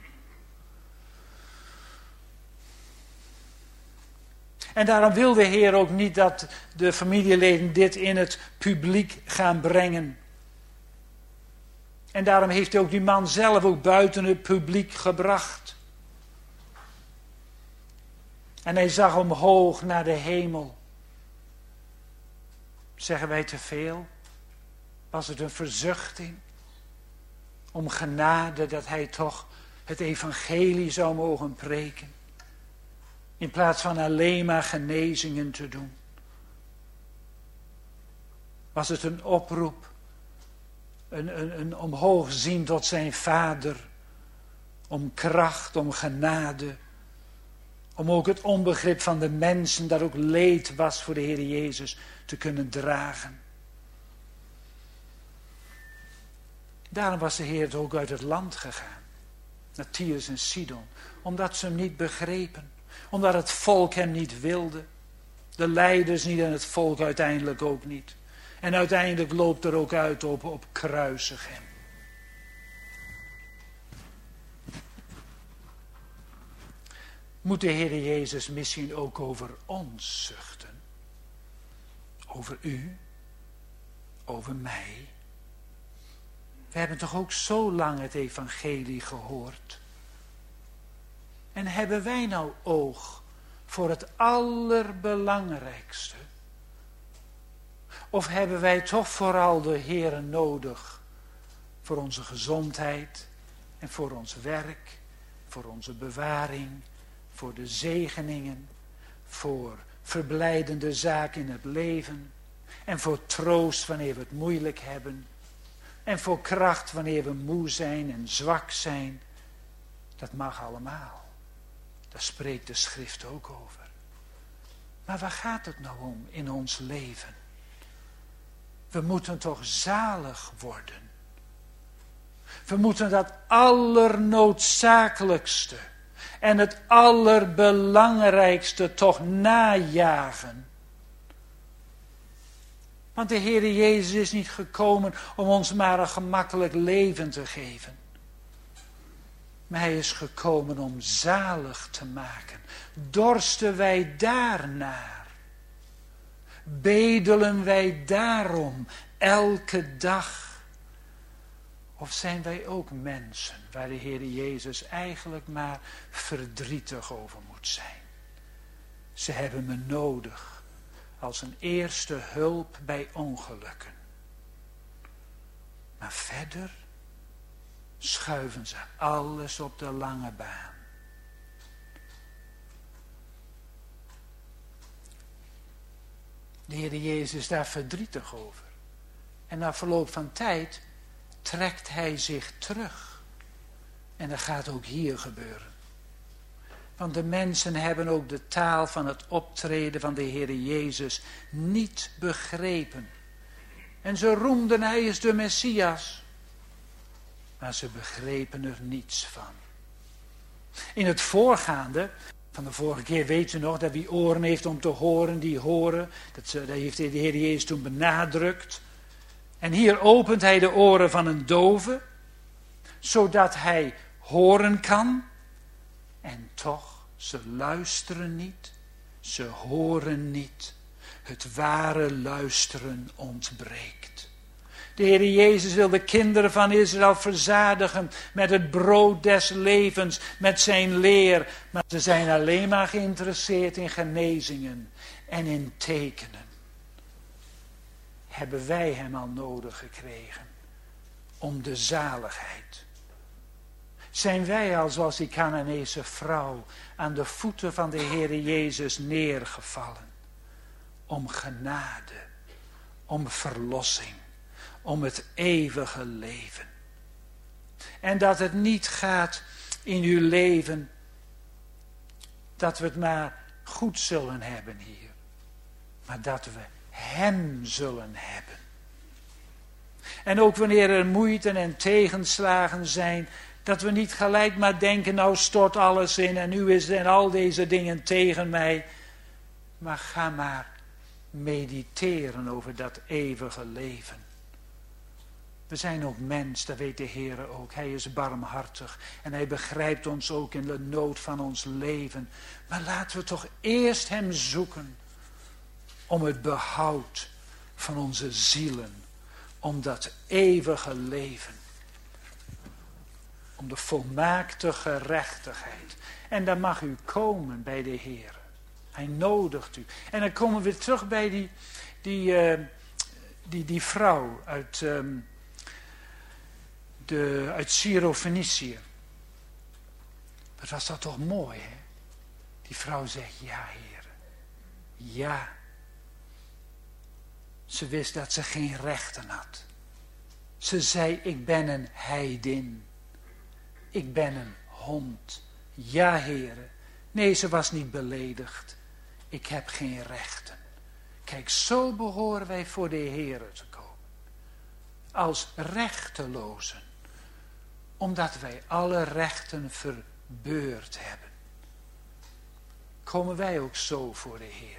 Speaker 1: En daarom wil de Heer ook niet dat de familieleden dit in het publiek gaan brengen. En daarom heeft hij ook die man zelf ook buiten het publiek gebracht. En hij zag omhoog naar de hemel. Zeggen wij te veel? Was het een verzuchting om genade dat hij toch het evangelie zou mogen preken? In plaats van alleen maar genezingen te doen. Was het een oproep, een, een, een omhoog zien tot zijn Vader, om kracht, om genade, om ook het onbegrip van de mensen dat ook leed was voor de Heer Jezus te kunnen dragen. Daarom was de Heer ook uit het land gegaan, naar Tyrus en Sidon, omdat ze hem niet begrepen. Omdat het volk hem niet wilde. De leiders niet en het volk uiteindelijk ook niet. En uiteindelijk loopt er ook uit op, op kruisig hem. Moet de Heer Jezus misschien ook over ons zuchten? Over u? Over mij? We hebben toch ook zo lang het evangelie gehoord? En hebben wij nou oog voor het allerbelangrijkste? Of hebben wij toch vooral de Heere nodig voor onze gezondheid en voor ons werk, voor onze bewaring, voor de zegeningen, voor verblijdende zaken in het leven en voor troost wanneer we het moeilijk hebben en voor kracht wanneer we moe zijn en zwak zijn? Dat mag allemaal. Daar spreekt de schrift ook over. Maar waar gaat het nou om in ons leven? We moeten toch zalig worden. We moeten dat allernoodzakelijkste en het allerbelangrijkste toch najagen. Want de Heer Jezus is niet gekomen om ons maar een gemakkelijk leven te geven. Maar hij is gekomen om zalig te maken. Dorsten wij daarnaar? Bedelen wij daarom elke dag? Of zijn wij ook mensen waar de Heer Jezus eigenlijk maar verdrietig over moet zijn? Ze hebben me nodig als een eerste hulp bij ongelukken. Maar verder schuiven ze alles op de lange baan. De Heer Jezus is daar verdrietig over. En na verloop van tijd trekt hij zich terug. En dat gaat ook hier gebeuren. Want de mensen hebben ook de taal van het optreden van de Heer Jezus niet begrepen. En ze roemden, hij is de Messias. Maar ze begrepen er niets van. In het voorgaande, van de vorige keer weet u nog, dat wie oren heeft om te horen, die horen. Dat, dat heeft de Heer Jezus toen benadrukt. En hier opent hij de oren van een dove, zodat hij horen kan. En toch, ze luisteren niet, ze horen niet. Het ware luisteren ontbreekt. De Heer Jezus wil de kinderen van Israël verzadigen met het brood des levens, met zijn leer. Maar ze zijn alleen maar geïnteresseerd in genezingen en in tekenen. Hebben wij hem al nodig gekregen om de zaligheid? Zijn wij al zoals die Canaanese vrouw aan de voeten van de Heer Jezus neergevallen? Om genade, om verlossing, om het eeuwige leven. En dat het niet gaat in uw leven dat we het maar goed zullen hebben hier. maar dat we hem zullen hebben. En ook wanneer er moeite en tegenslagen zijn, dat we niet gelijk maar denken, nou stort alles in en nu is en al deze dingen tegen mij. Maar ga maar mediteren over dat eeuwige leven. We zijn ook mens, dat weet de Heer ook. Hij is barmhartig en hij begrijpt ons ook in de nood van ons leven. Maar laten we toch eerst hem zoeken om het behoud van onze zielen. Om dat eeuwige leven. Om de volmaakte gerechtigheid. En dan mag u komen bij de Heer. Hij nodigt u. En dan komen we weer terug bij die, die, uh, die, die vrouw uit, um, de, uit Syro-Fenicië. Wat was dat toch mooi, hè? Die vrouw zegt, ja, Heer. Ja. Ze wist dat ze geen rechten had. Ze zei, ik ben een heidin. Ik ben een hond. Ja, Heere. Nee, ze was niet beledigd. Ik heb geen rechten. Kijk, zo behoren wij voor de Heere te komen. Als rechtelozen. Omdat wij alle rechten verbeurd hebben. Komen wij ook zo voor de Heere.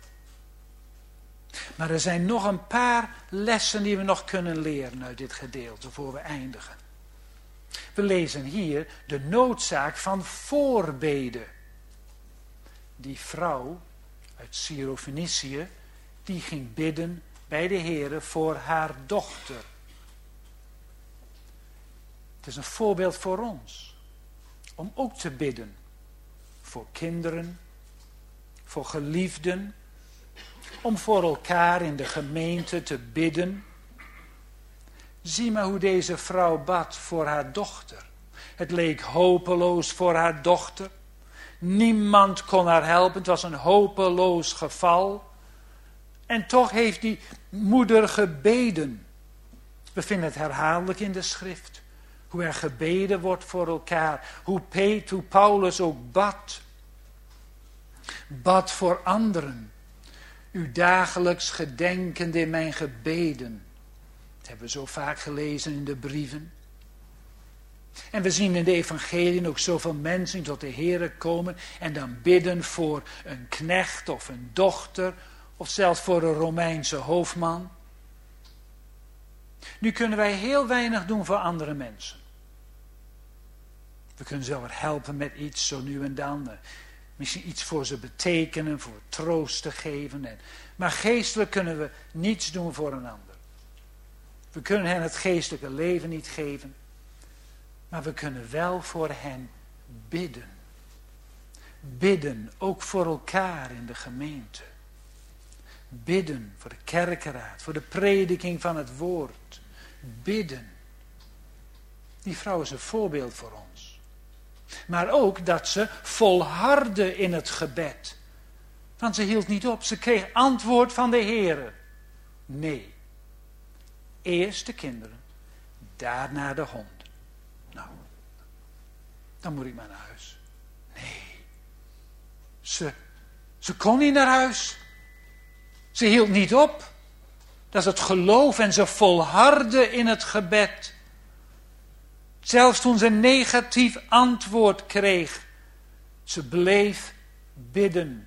Speaker 1: Maar er zijn nog een paar lessen die we nog kunnen leren uit dit gedeelte voor we eindigen. We lezen hier de noodzaak van voorbeden. Die vrouw uit Syro-Fenicië, die ging bidden bij de Heere voor haar dochter. Het is een voorbeeld voor ons. Om ook te bidden. Voor kinderen. Voor geliefden. Om voor elkaar in de gemeente te bidden. Zie maar hoe deze vrouw bad voor haar dochter. Het leek hopeloos voor haar dochter. Niemand kon haar helpen. Het was een hopeloos geval. En toch heeft die moeder gebeden. We vinden het herhaaldelijk in de schrift. Hoe er gebeden wordt voor elkaar. Hoe, Peet, hoe Paulus ook bad. Bad voor anderen. U dagelijks gedenkend in mijn gebeden. Dat hebben we zo vaak gelezen in de brieven. En we zien in de evangeliën ook zoveel mensen die tot de Heere komen en dan bidden voor een knecht of een dochter of zelfs voor een Romeinse hoofdman. Nu kunnen wij heel weinig doen voor andere mensen. We kunnen ze wel helpen met iets zo nu en dan. Misschien iets voor ze betekenen, voor troost te geven. En, maar geestelijk kunnen we niets doen voor een ander. We kunnen hen het geestelijke leven niet geven. Maar we kunnen wel voor hen bidden. Bidden, ook voor elkaar in de gemeente. Bidden voor de kerkenraad, voor de prediking van het woord. Bidden. Die vrouw is een voorbeeld voor ons. Maar ook dat ze volhardde in het gebed. Want ze hield niet op, ze kreeg antwoord van de Heere. Nee. Eerst de kinderen, daarna de hond. Nou, dan moet ik maar naar huis. Nee. Ze, ze kon niet naar huis. Ze hield niet op. Dat is het geloof en ze volhardde in het gebed. Zelfs toen ze een negatief antwoord kreeg. Ze bleef bidden.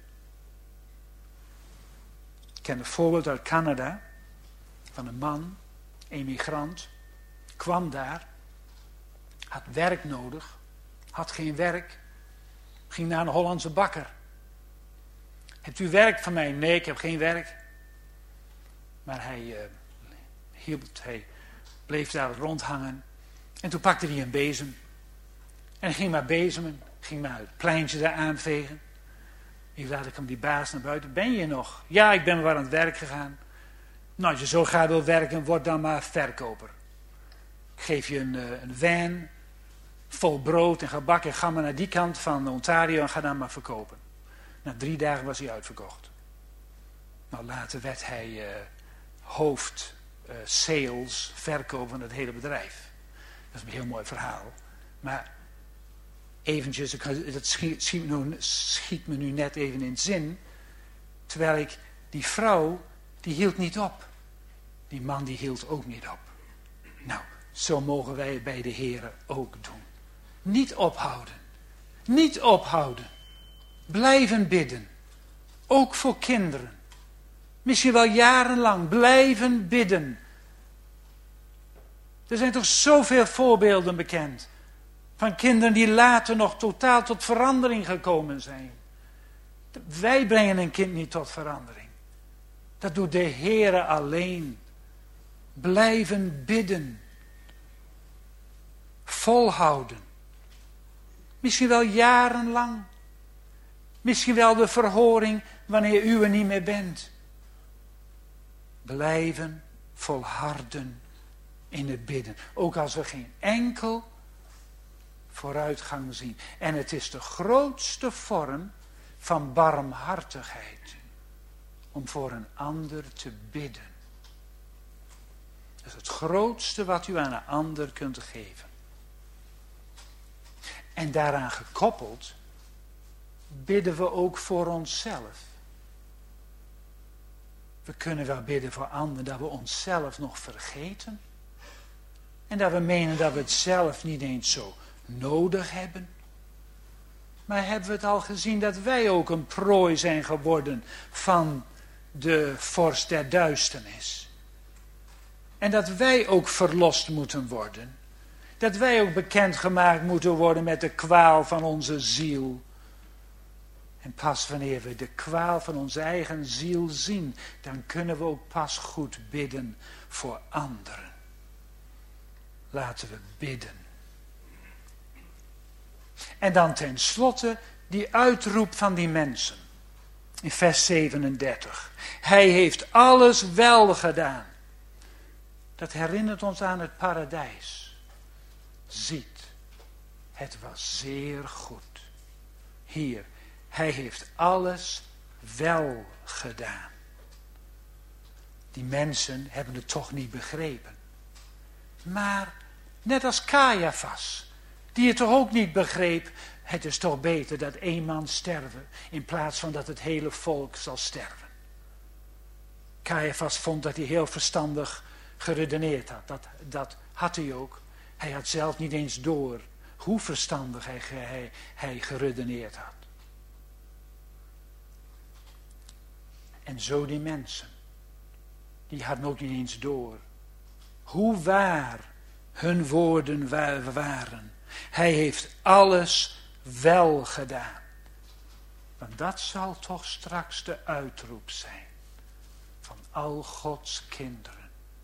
Speaker 1: Ik ken een voorbeeld uit Canada. Van een man, emigrant. Kwam daar. Had werk nodig. Had geen werk. Ging naar een Hollandse bakker. Hebt u werk van mij? Nee, ik heb geen werk. Maar hij, uh, hield, hij bleef daar rondhangen. En toen pakte hij een bezem. En ging maar bezemen. Ging maar het pleintje daar aanvegen. Ik laat ik hem die baas naar buiten. Ben je nog? Ja, ik ben maar aan het werk gegaan. Nou, als je zo graag wil werken, word dan maar verkoper. Ik geef je een, uh, een van vol brood en gebak en ga maar naar die kant van Ontario en ga dan maar verkopen. Na drie dagen was hij uitverkocht. Nou, later werd hij uh, hoofd uh, sales, verkoop van het hele bedrijf. Dat is een heel mooi verhaal. Maar eventjes, dat schiet, schiet, me, schiet me nu net even in zin. Terwijl ik Die vrouw, die hield niet op. Die man, die hield ook niet op. Nou, zo mogen wij bij de Heere ook doen. Niet ophouden. Niet ophouden. Blijven bidden. Ook voor kinderen. Misschien wel jarenlang. Blijven bidden. Er zijn toch zoveel voorbeelden bekend. Van kinderen die later nog totaal tot verandering gekomen zijn. Wij brengen een kind niet tot verandering. Dat doet de Heere alleen. Blijven bidden. Volhouden. Misschien wel jarenlang. Misschien wel de verhoring wanneer u er niet meer bent. Blijven volharden in het bidden. Ook als we geen enkel vooruitgang zien. En het is de grootste vorm van barmhartigheid. Om voor een ander te bidden. Dat is het grootste wat u aan een ander kunt geven. En daaraan gekoppeld bidden we ook voor onszelf. We kunnen wel bidden voor anderen dat we onszelf nog vergeten. En dat we menen dat we het zelf niet eens zo nodig hebben. Maar hebben we het al gezien dat wij ook een prooi zijn geworden van de vorst der duisternis. En dat wij ook verlost moeten worden. Dat wij ook bekendgemaakt moeten worden met de kwaal van onze ziel. En pas wanneer we de kwaal van onze eigen ziel zien, dan kunnen we ook pas goed bidden voor anderen. Laten we bidden. En dan tenslotte die uitroep van die mensen. In vers zevenendertig. Hij heeft alles wel gedaan. Dat herinnert ons aan het paradijs. Ziet, het was zeer goed. Hier, hij heeft alles wel gedaan. Die mensen hebben het toch niet begrepen. Maar net als Caiaphas, die het toch ook niet begreep, het is toch beter dat één man sterven in plaats van dat het hele volk zal sterven. Caiaphas vond dat hij heel verstandig geredeneerd had. Dat, dat had hij ook. Hij had zelf niet eens door hoe verstandig hij, hij, hij geredeneerd had. En zo die mensen, die hadden ook niet eens door hoe waar hun woorden waren. Hij heeft alles wel gedaan. Want dat zal toch straks de uitroep zijn van al Gods kinderen.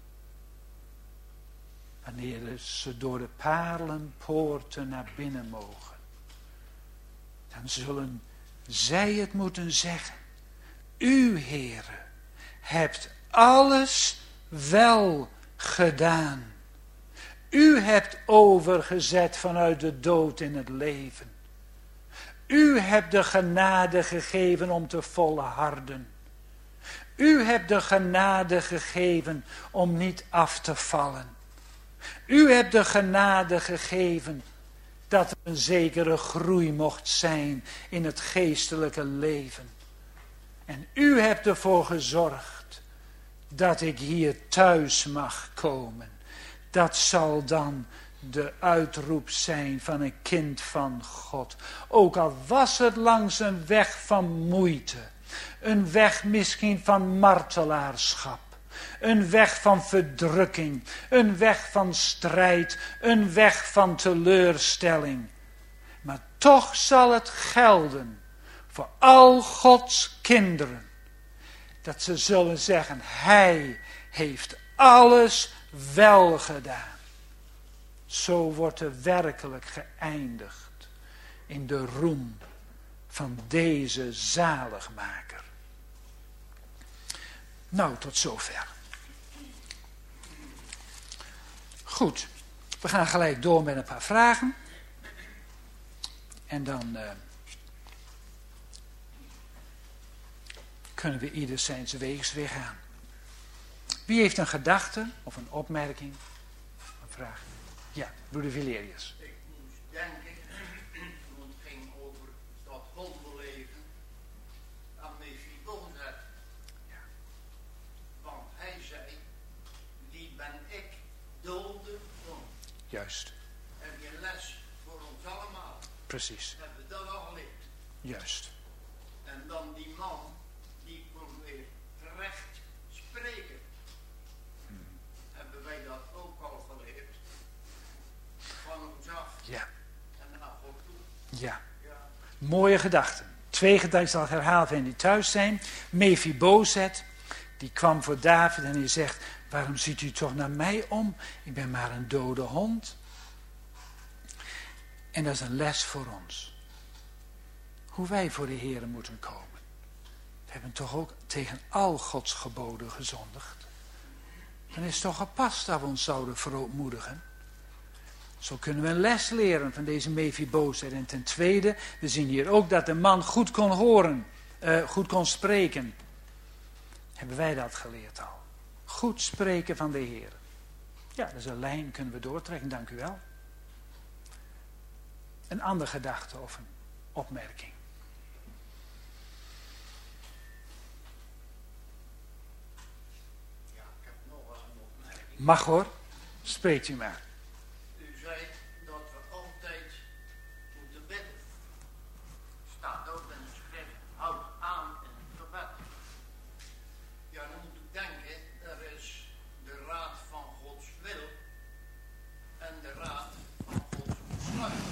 Speaker 1: Wanneer ze door de paarlenpoorten naar binnen mogen, dan zullen zij het moeten zeggen. U, Heere, hebt alles wel gedaan. U hebt overgezet vanuit de dood in het leven. U hebt de genade gegeven om te volharden. U hebt de genade gegeven om niet af te vallen. U hebt de genade gegeven dat er een zekere groei mocht zijn in het geestelijke leven. En u hebt ervoor gezorgd dat ik hier thuis mag komen. Dat zal dan de uitroep zijn van een kind van God. Ook al was het langs een weg van moeite. Een weg misschien van martelaarschap. Een weg van verdrukking. Een weg van strijd. Een weg van teleurstelling. Maar toch zal het gelden voor al Gods kinderen. Dat ze zullen zeggen, hij heeft alles wel gedaan. Zo wordt er werkelijk geëindigd in de roem van deze zaligmaker. Nou, tot zover. Goed, we gaan gelijk door met een paar vragen. En dan uh, kunnen we ieder zijn weegs weer gaan. Wie heeft een gedachte of een opmerking? Een vraag? Ja, broeder Valerius.
Speaker 2: Ik moest denken, toen het ging over dat hondenleven, aan Mephibosheth.
Speaker 1: Ja. Juist.
Speaker 2: Heb je een les voor ons allemaal.
Speaker 1: Precies.
Speaker 2: Hebben we dat al geleerd.
Speaker 1: Juist.
Speaker 2: En dan die man, die kon weer terecht spreken. Hmm. Hebben wij dat ook al geleerd? Van ons af.
Speaker 1: Ja.
Speaker 2: En naar God toe.
Speaker 1: Ja.
Speaker 2: Ja.
Speaker 1: Mooie gedachten. Twee gedachten zal ik herhaald en die thuis zijn. Mephibozet, die kwam voor David en die zegt, waarom ziet u toch naar mij om? Ik ben maar een dode hond. En dat is een les voor ons. Hoe wij voor de Heer moeten komen. We hebben toch ook tegen al Gods geboden gezondigd. Dan is het toch gepast dat we ons zouden verootmoedigen. Zo kunnen we een les leren van deze Mephibozet. En ten tweede, we zien hier ook dat de man goed kon horen, uh, goed kon spreken. Hebben wij dat geleerd al? Goed spreken van de Heer. Ja, dat is een lijn, kunnen we doortrekken, dank u wel. Een andere gedachte of een opmerking.
Speaker 2: Ja, ik heb nog wel een opmerking.
Speaker 1: Mag hoor, spreekt u maar.
Speaker 2: U zei dat we altijd moeten bidden. Staat ook in de schrift, houd aan in het gebed. Ja, dan moet u denken, er is de raad van Gods wil en de raad van Gods besluit.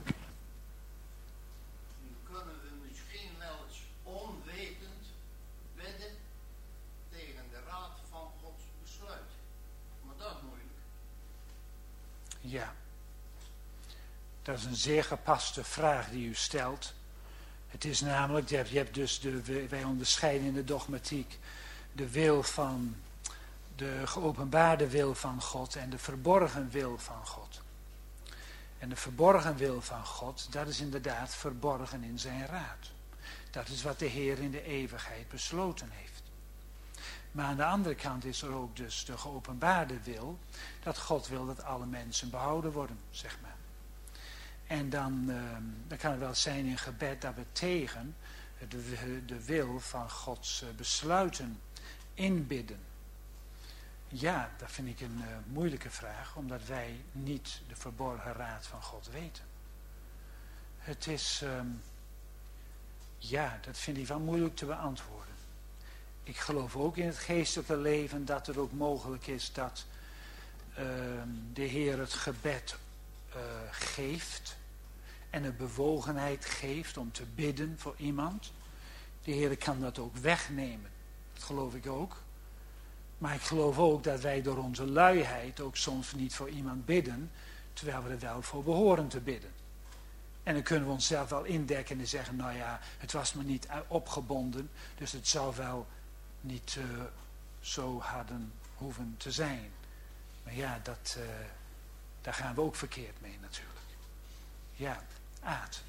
Speaker 2: Nu kunnen we misschien wel eens onwetend bidden tegen de raad van Gods besluit. Maar dat is moeilijk.
Speaker 1: Ja, dat is een zeer gepaste vraag die u stelt. Het is namelijk, je hebt, je hebt dus, de, wij onderscheiden in de dogmatiek de wil van, de geopenbaarde wil van God en de verborgen wil van God. En de verborgen wil van God, dat is inderdaad verborgen in zijn raad. Dat is wat de Heer in de eeuwigheid besloten heeft. Maar aan de andere kant is er ook dus de geopenbaarde wil, dat God wil dat alle mensen behouden worden, zeg maar. En dan, uh, dan kan het wel zijn in gebed dat we tegen de, de wil van Gods besluiten inbidden. Ja, dat vind ik een uh, moeilijke vraag, omdat wij niet de verborgen raad van God weten. Het is, um, ja, dat vind ik wel moeilijk te beantwoorden. Ik geloof ook in het geestelijke leven dat het ook mogelijk is dat uh, de Heer het gebed uh, geeft en een bewogenheid geeft om te bidden voor iemand. De Heer kan dat ook wegnemen. Dat geloof ik ook. Maar ik geloof ook dat wij door onze luiheid ook soms niet voor iemand bidden, terwijl we er wel voor behoren te bidden. En dan kunnen we onszelf wel indekken en zeggen, nou ja, het was me niet opgebonden, dus het zou wel niet uh, zo hadden hoeven te zijn. Maar ja, dat, uh, daar gaan we ook verkeerd mee natuurlijk. Ja, Aad.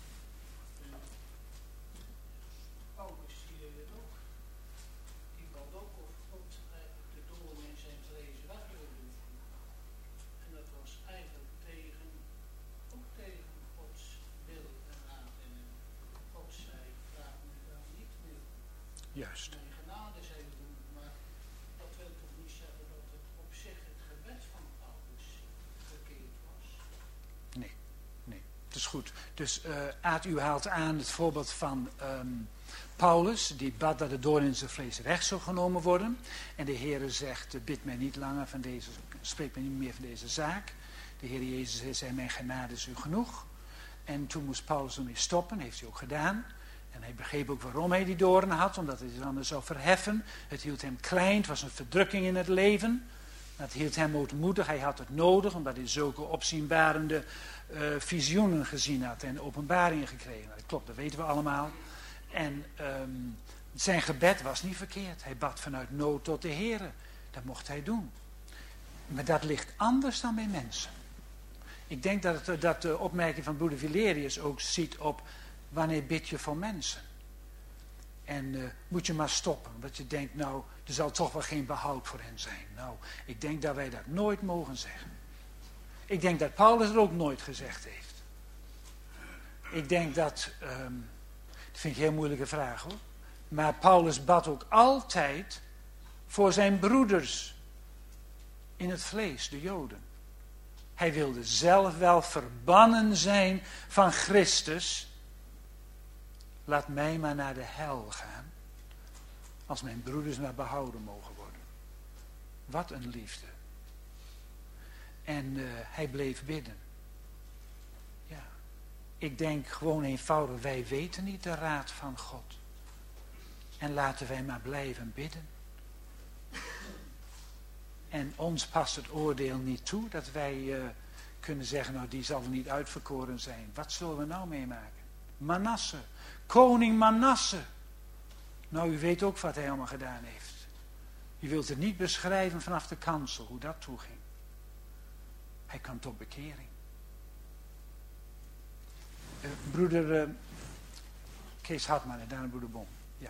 Speaker 3: Paulus die deed het ook. Die bad ook of God de doorn in zijn vlees weg wilde doen. En dat was eigenlijk tegen, ook tegen Gods wil en raad. En God zei, vraag me daar niet meer.
Speaker 1: Juist.
Speaker 3: Mijn genade zei doen, maar dat wil toch niet zeggen dat het op zich het gebed van Paulus verkeerd was.
Speaker 1: Nee, nee, het is goed. Dus uh, Aad, u haalt aan het voorbeeld van um, Paulus, die bad dat de doorn in zijn vlees weg zou genomen worden. En de Heere zegt, bid mij niet langer van deze, spreek mij niet meer van deze zaak. De Heer Jezus zei, mijn genade is u genoeg. En toen moest Paulus ermee stoppen, heeft hij ook gedaan. En hij begreep ook waarom hij die doorn had, omdat hij zich anders zou verheffen. Het hield hem klein, het was een verdrukking in het leven. Dat hield hem ootmoedig, hij had het nodig, omdat hij zulke opzienbarende uh, visioenen gezien had en openbaringen gekregen. Dat klopt, dat weten we allemaal. En um, zijn gebed was niet verkeerd. Hij bad vanuit nood tot de Heere. Dat mocht hij doen. Maar dat ligt anders dan bij mensen. Ik denk dat, het, dat de opmerking van broeder Valerius ook ziet op wanneer bid je voor mensen. En uh, moet je maar stoppen. Dat je denkt, nou, er zal toch wel geen behoud voor hen zijn. Nou, ik denk dat wij dat nooit mogen zeggen. Ik denk dat Paulus het ook nooit gezegd heeft. Ik denk dat, um, dat vind ik een heel moeilijke vraag hoor. Maar Paulus bad ook altijd voor zijn broeders in het vlees, de Joden. Hij wilde zelf wel verbannen zijn van Christus. Laat mij maar naar de hel gaan, als mijn broeders maar behouden mogen worden. Wat een liefde. En uh, hij bleef bidden. Ja. Ik denk gewoon eenvoudig, wij weten niet de raad van God. En laten wij maar blijven bidden. En ons past het oordeel niet toe dat wij uh, kunnen zeggen, nou die zal er niet uitverkoren zijn. Wat zullen we nou meemaken? Manasse, koning Manasse. Nou, u weet ook wat hij allemaal gedaan heeft. U wilt het niet beschrijven vanaf de kansel, hoe dat toeging. Hij kwam tot bekering. Uh, broeder uh, Kees Hartman en daarna broeder Bom. Ja.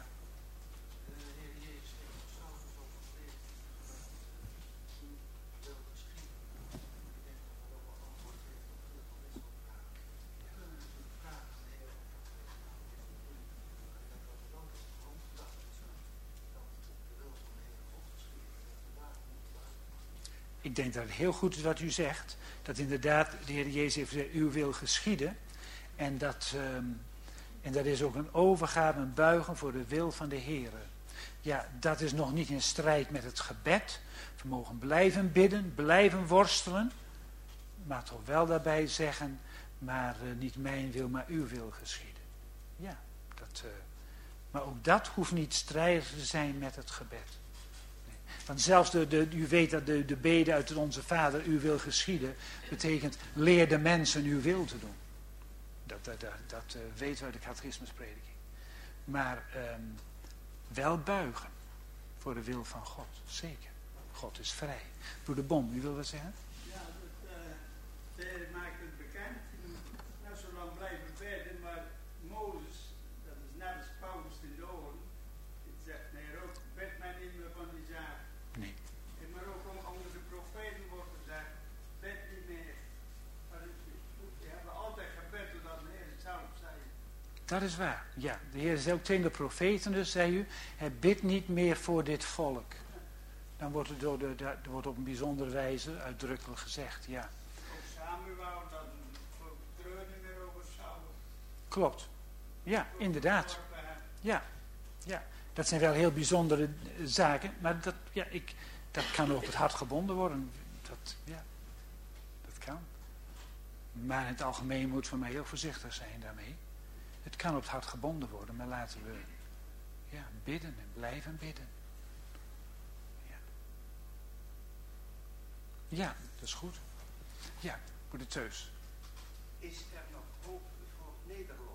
Speaker 1: Ik denk dat het heel goed is wat u zegt. Dat inderdaad de Heer Jezus heeft gezegd, uw wil geschieden. En dat, um, en dat is ook een overgave, een buigen voor de wil van de Heer. Ja, dat is nog niet in strijd met het gebed. We mogen blijven bidden, blijven worstelen. Maar toch wel daarbij zeggen, maar uh, niet mijn wil, maar uw wil geschieden. Ja, dat, uh, maar ook dat hoeft niet strijdig te zijn met het gebed. Want zelfs, de, de, u weet dat de, de bede uit onze Vader, uw wil geschieden, betekent leer de mensen uw wil te doen. Dat, dat, dat, dat uh, weten we uit de catechismusprediking. Maar um, wel buigen voor de wil van God, zeker. God is vrij. Broeder Bom, u wil wat zeggen?
Speaker 4: Ja, dat, uh, zij maakt het bekend. Nou, zo lang blijven bidden, maar Mozes, dat is net als Paulus de doden, die zegt, nee, ook bid mij niet meer van die zaak.
Speaker 1: Nee.
Speaker 4: En maar ook onder de profeten wordt gezegd, bid niet meer. Maar die hebben altijd gebed dat de Heer het zelf zei.
Speaker 1: Dat is waar, ja. De Heer zei ook tegen de profeten, dus zei u, hij bidt niet meer voor dit volk. Dan wordt het door de, er wordt op een bijzondere wijze uitdrukkelijk gezegd, ja.
Speaker 4: Ook Samuel, dat treurde meer over Saul.
Speaker 1: Klopt. Ja, inderdaad. Ja, ja. Dat zijn wel heel bijzondere zaken, maar dat, ja, ik, dat kan op het hart gebonden worden. Dat, ja, dat kan. Maar in het algemeen moet voor mij heel voorzichtig zijn daarmee. Het kan op het hart gebonden worden, maar laten we ja, bidden en blijven bidden. Ja. Ja, dat is goed. Ja, voor de Teus.
Speaker 5: Is er nog hoop voor Nederland?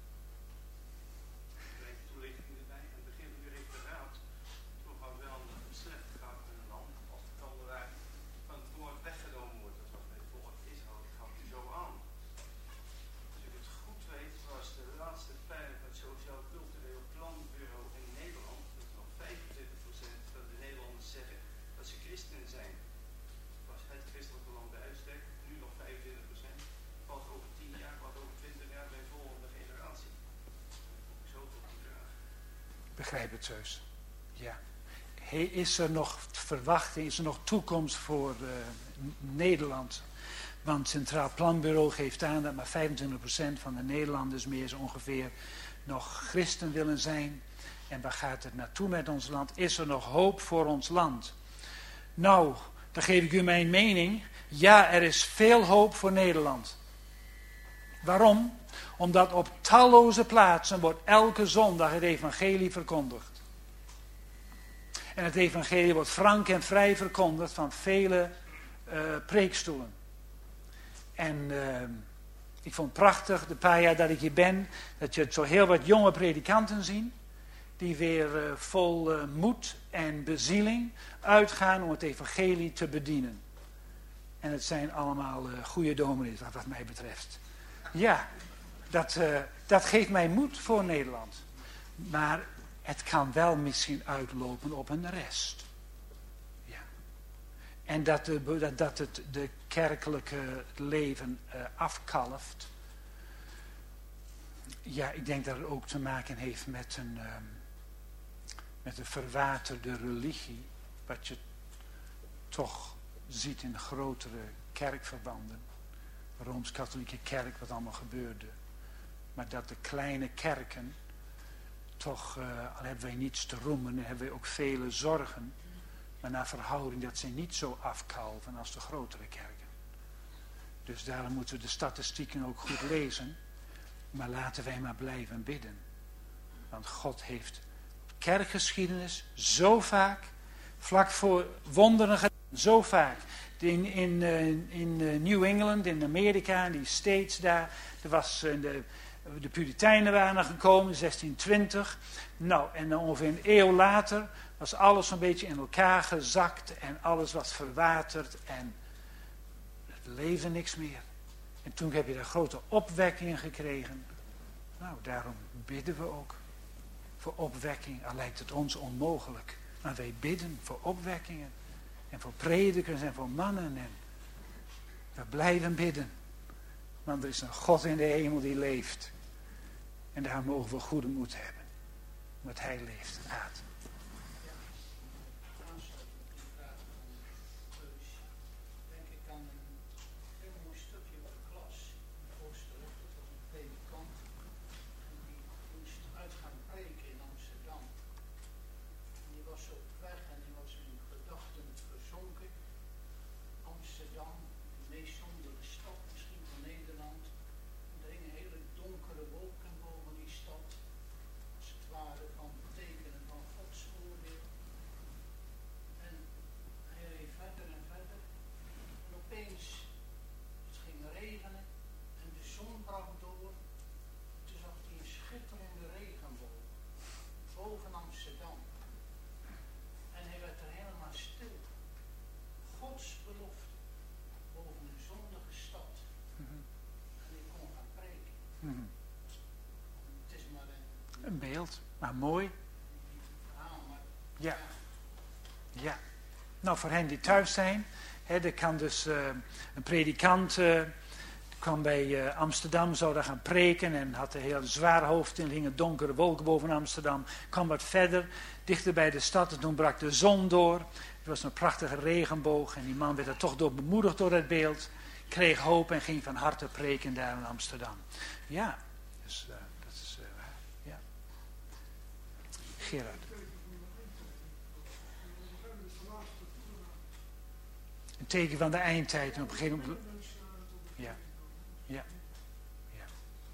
Speaker 5: Een toelichting erbij. Aan het begin van uw referaat toch al wel dat het slecht gaat met een land als het kandidaat van het woord weggenomen wordt. Dat was bij het volk Israël, die gaf u zo aan. Als ik het goed weet, was de laatste peiling van het Sociaal Cultureel Planbureau in Nederland, dat nog vijfentwintig procent van de Nederlanders zeggen dat ze christenen zijn. Dat was het christelijke land bij uitstek, nu nog vijfentwintig procent. Wat over tien jaar, wat over twintig jaar bij de volgende generatie. Zo tot die vraag.
Speaker 1: Begrijp het, Zeus. Ja. Hey, is er nog verwachting, is er nog toekomst voor uh, Nederland? Want het Centraal Planbureau geeft aan dat maar vijfentwintig procent van de Nederlanders meer zo ongeveer nog christen willen zijn. En waar gaat het naartoe met ons land? Is er nog hoop voor ons land? Nou, dan geef ik u mijn mening. Ja, er is veel hoop voor Nederland. Waarom? Omdat op talloze plaatsen wordt elke zondag het evangelie verkondigd. En het evangelie wordt frank en vrij verkondigd van vele uh, preekstoelen. En uh, ik vond het prachtig, de paar jaar dat ik hier ben, dat je zo heel wat jonge predikanten ziet, die weer uh, vol uh, moed en bezieling uitgaan om het evangelie te bedienen. En het zijn allemaal uh, goede dominees, wat mij betreft. Ja, dat, uh, dat geeft mij moed voor Nederland. Maar het kan wel misschien uitlopen op een rest. Ja. En dat, de, dat, dat het de kerkelijke leven uh, afkalft. Ja, ik denk dat het ook te maken heeft met een, um, met een verwaterde religie. Wat je toch ziet in grotere kerkverbanden. De Rooms-Katholieke kerk, wat allemaal gebeurde. Maar dat de kleine kerken, toch, uh, al hebben wij niets te roemen, hebben wij ook vele zorgen. Maar naar verhouding dat ze niet zo afkalven als de grotere kerken. Dus daarom moeten we de statistieken ook goed lezen. Maar laten wij maar blijven bidden. Want God heeft kerkgeschiedenis zo vaak, vlak voor wonderen gedaan, zo vaak. In, in, in New England, in Amerika, in die States daar, er was de, de Puritijnen waren gekomen, zestien twintig. Nou, en dan ongeveer een eeuw later was alles een beetje in elkaar gezakt en alles was verwaterd en er leefde niks meer. En toen heb je daar grote opwekkingen gekregen. Nou, daarom bidden we ook voor opwekking. Al lijkt het ons onmogelijk. Maar wij bidden voor opwekkingen. En voor predikers en voor mannen. En we blijven bidden. Want er is een God in de hemel die leeft. En daar mogen we goede moed hebben. Want hij leeft. Aad. Een beeld, maar mooi. Ja. Ja. Nou, voor hen die thuis zijn, hè, er kan dus uh, een predikant uh, kwam bij uh, Amsterdam, zou daar gaan preken en had een heel zwaar hoofd en hingen donkere wolken boven Amsterdam. Kwam wat verder, dichter bij de stad en toen brak de zon door. Het was een prachtige regenboog en die man werd er toch door bemoedigd door het beeld. Kreeg hoop en ging van harte preken daar in Amsterdam. Ja, dus uh, dat is uh, ja. Gerard. Een teken van de eindtijd en op een gegeven moment. Ja, ja, ja.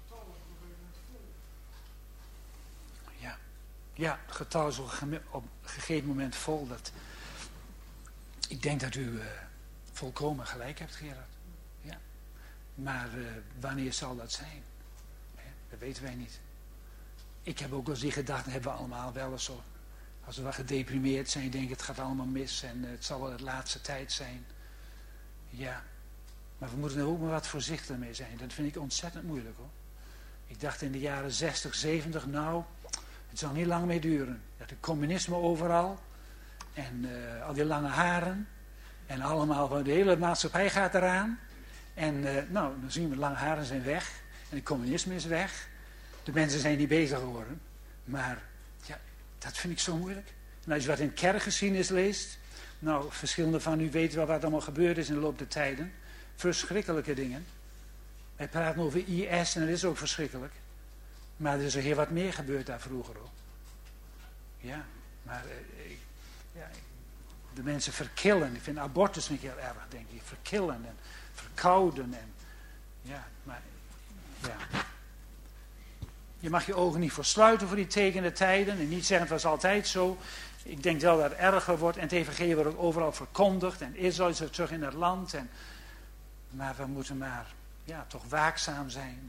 Speaker 1: Ja, ja, het getal is op een gegeven moment vol. Dat, ik denk dat u uh, volkomen gelijk hebt, Gerard. Ja. Maar uh, wanneer zal dat zijn? Hè, dat weten wij niet. Ik heb ook wel eens die gedachten, hebben we allemaal wel eens zo. Als we wat gedeprimeerd zijn, denk ik het gaat allemaal mis en uh, het zal wel de laatste tijd zijn. Ja, maar we moeten er ook maar wat voorzichtig mee zijn. Dat vind ik ontzettend moeilijk hoor. Ik dacht in de jaren zestig, zeventig, nou, het zal niet lang meer duren. Dat het communisme overal en uh, al die lange haren en allemaal, de hele maatschappij gaat eraan. En uh, nou, dan zien we, lange haren zijn weg en het communisme is weg. De mensen zijn niet bezig geworden. Maar ja, dat vind ik zo moeilijk. En als je wat in kerkgeschiedenis leest, nou, verschillende van u weten wel wat allemaal gebeurd is in de loop der tijden. Verschrikkelijke dingen. Wij praten over I S en dat is ook verschrikkelijk. Maar er is er heel wat meer gebeurd daar vroeger ook. Ja, maar eh, ja, de mensen verkillen. Ik vind abortus niet heel erg, denk ik. Verkillen en verkouden. En, ja, maar ja. Je mag je ogen niet versluiten voor die tekenen tijden. En niet zeggen het was altijd zo. Ik denk wel dat het erger wordt. En het evangelie wordt ook overal verkondigd. En Israël is er terug in het land. En, maar we moeten maar ja, toch waakzaam zijn.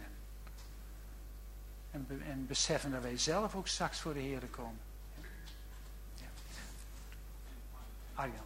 Speaker 1: En, en, en beseffen dat wij zelf ook straks voor de Heer komen. Ja. Arjan.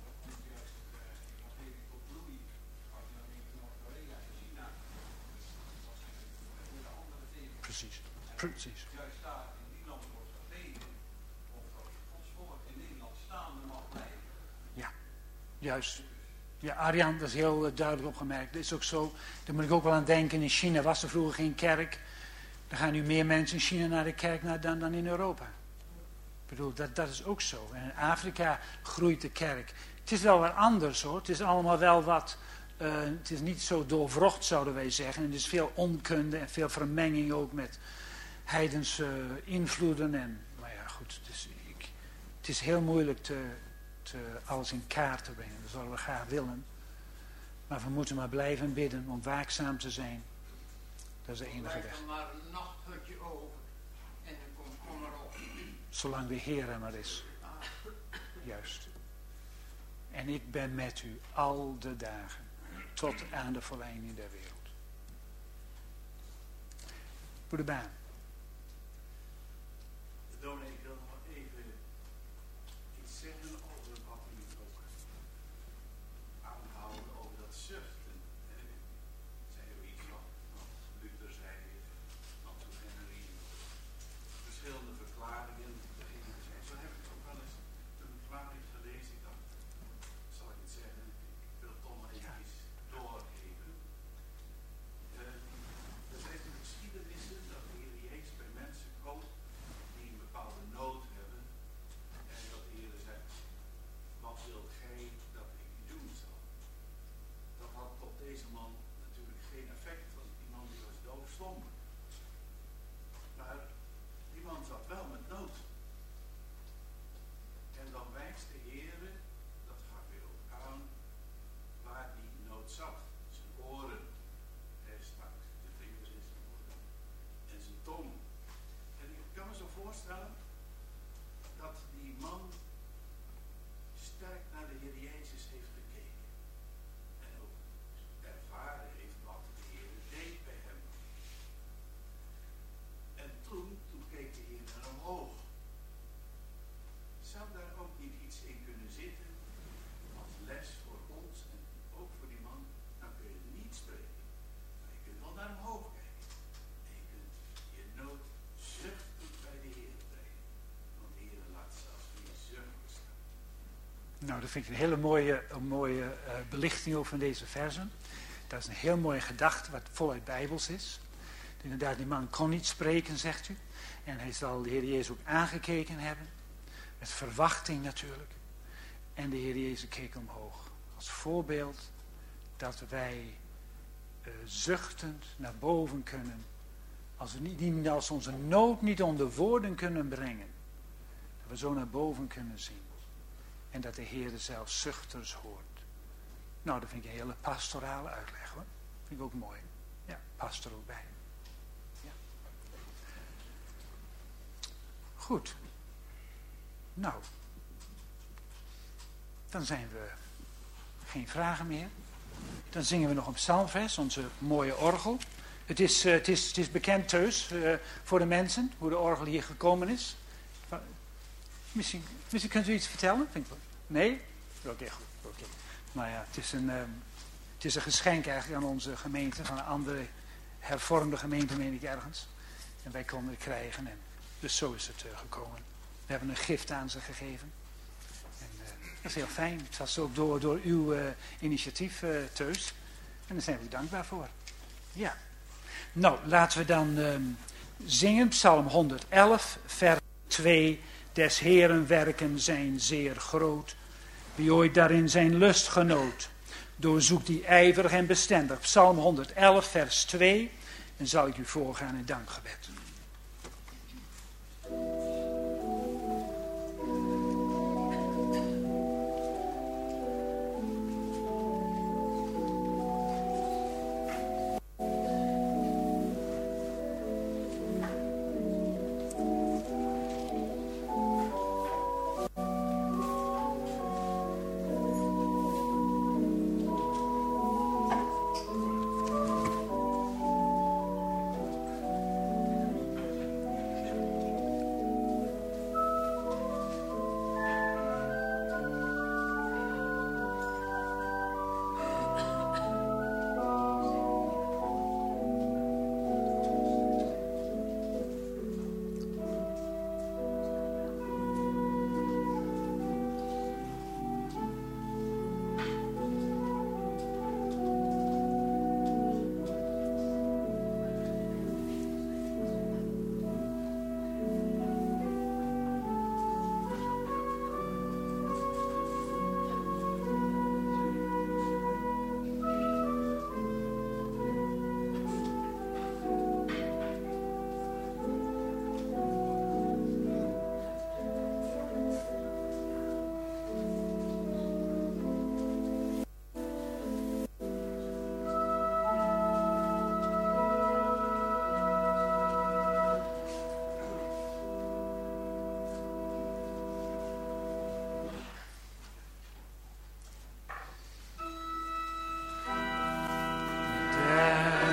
Speaker 1: Precies. Precies.
Speaker 6: Juist daar in die landen wordt gebeden of Gods volk in Nederland staande mag blijven.
Speaker 1: Ja, juist. Ja, Arjan, dat is heel uh, duidelijk opgemerkt. Dat is ook zo, daar moet ik ook wel aan denken. In China was er vroeger geen kerk. Er gaan nu meer mensen in China naar de kerk naar, dan, dan in Europa. Ik bedoel, dat, dat is ook zo. En in Afrika groeit de kerk. Het is wel wat anders hoor. Het is allemaal wel wat Uh, het is niet zo doorwrocht, zouden wij zeggen. En er is veel onkunde en veel vermenging ook met heidense uh, invloeden. En, maar ja, goed, het is, ik, het is heel moeilijk te, te, alles in kaart te brengen. Dat zouden we graag willen. Maar we moeten maar blijven bidden om waakzaam te zijn. Dat is de enige weg.
Speaker 2: Blijf er maar een nachthutje over. En dan komt kom erop.
Speaker 1: Zolang de Heer er maar is. Juist. En ik ben met u al de dagen. Tot aan de volleinding der wereld. Broeder Baan.
Speaker 6: Dominee, ik wil nog even iets zeggen over wat u ook aanhouden over dat zuchten. Zei u iets van, Luther zei dit, Anton Henry, verschillende verklaringen beginnen te zijn. Zo heb ik ook wel eens een verklaring gelezen. Ik dacht, zal ik het zeggen, ik wil het toch maar even doorgeven. Uh, er zijn de geschiedenissen dat de Heer Jezus bij mensen komt die een bepaalde nood hebben. En dat de Heer zegt, wat wilt gij dat ik doen zal? Dat had op deze man natuurlijk geen effect, want die man die was doofstom. Maar die man zat wel met nood. En dan wijst de Heer, dat gaat weer ook aan, waar die nood zat. Zijn oren, hij stak de vingers in zijn oren en zijn tong. En ik kan me zo voorstellen dat die man sterk naar de Heer Jezus heeft gekeken. En ook ervaren heeft wat de Heer deed bij hem. En toen, toen keek de Heer naar omhoog. Zou daar ook niet iets in kunnen zitten als les voor ons en ook voor die man? Dan kun je niet spreken, maar je kunt wel naar omhoog kijken. En je kunt je nood zuchtend bij de Heer brengen. Want de Heer laat zelfs weer zuchten staan.
Speaker 1: Nou, dat vind ik een hele mooie, een mooie uh, belichting over deze versen. Dat is een heel mooie gedachte wat voluit bijbels is. Inderdaad, die man kon niet spreken, zegt u. En hij zal de Heer Jezus ook aangekeken hebben. Met verwachting natuurlijk. En de Heer Jezus keek omhoog. Als voorbeeld dat wij uh, zuchtend naar boven kunnen. Als we, niet, als we onze nood niet onder woorden kunnen brengen. Dat we zo naar boven kunnen zien. En dat de Heer zelfs zuchters hoort. Nou, dat vind ik een hele pastorale uitleg hoor. Vind ik ook mooi. Ja, past er ook bij. Ja. Goed. Nou. Dan zijn we geen vragen meer. Dan zingen we nog een psalmvers, onze mooie orgel. Het is, uh, het is, het is bekend thuis uh, voor de mensen, hoe de orgel hier gekomen is. Misschien, misschien kunt u iets vertellen? Vind ik wel. Nee? Oké, okay, goed. Okay. Nou ja, het is, een, um, het is een geschenk eigenlijk aan onze gemeente, van een andere hervormde gemeente, meen ik ergens. En wij konden het krijgen en dus zo is het uh, gekomen. We hebben een gift aan ze gegeven. En uh, dat is heel fijn. Het was ook door, door uw uh, initiatief uh, thuis. En daar zijn we dankbaar voor. Ja. Nou, laten we dan um, zingen, Psalm honderdelf, vers twee. Des Heeren werken zijn zeer groot. Wie ooit daarin zijn lust genoot, doorzoekt die ijverig en bestendig. Psalm honderdelf, vers twee. En zal ik u voorgaan in dankgebed.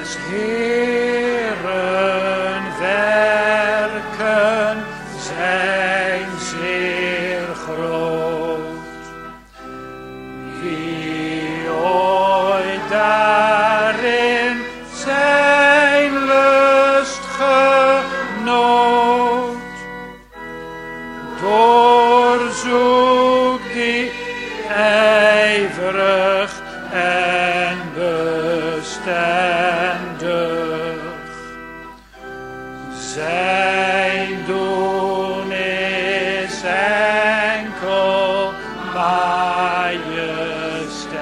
Speaker 1: des Heeren werken zijn zeer groot. Wie ooit daarin zijn lust genoot, doorzoek die ijverig en bestendig. Zijn doen is enkel majesteit.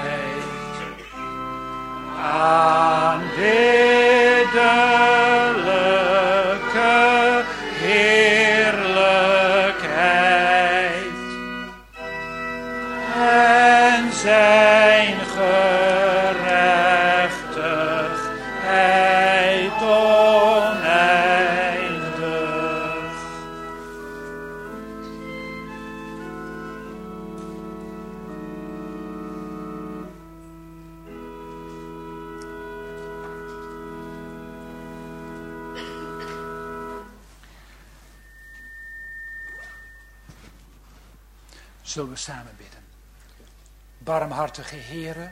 Speaker 1: Aanbiddelijke heerlijkheid en zijn gerechtigheid oneindig. Zullen we samen bidden. Barmhartige Heere,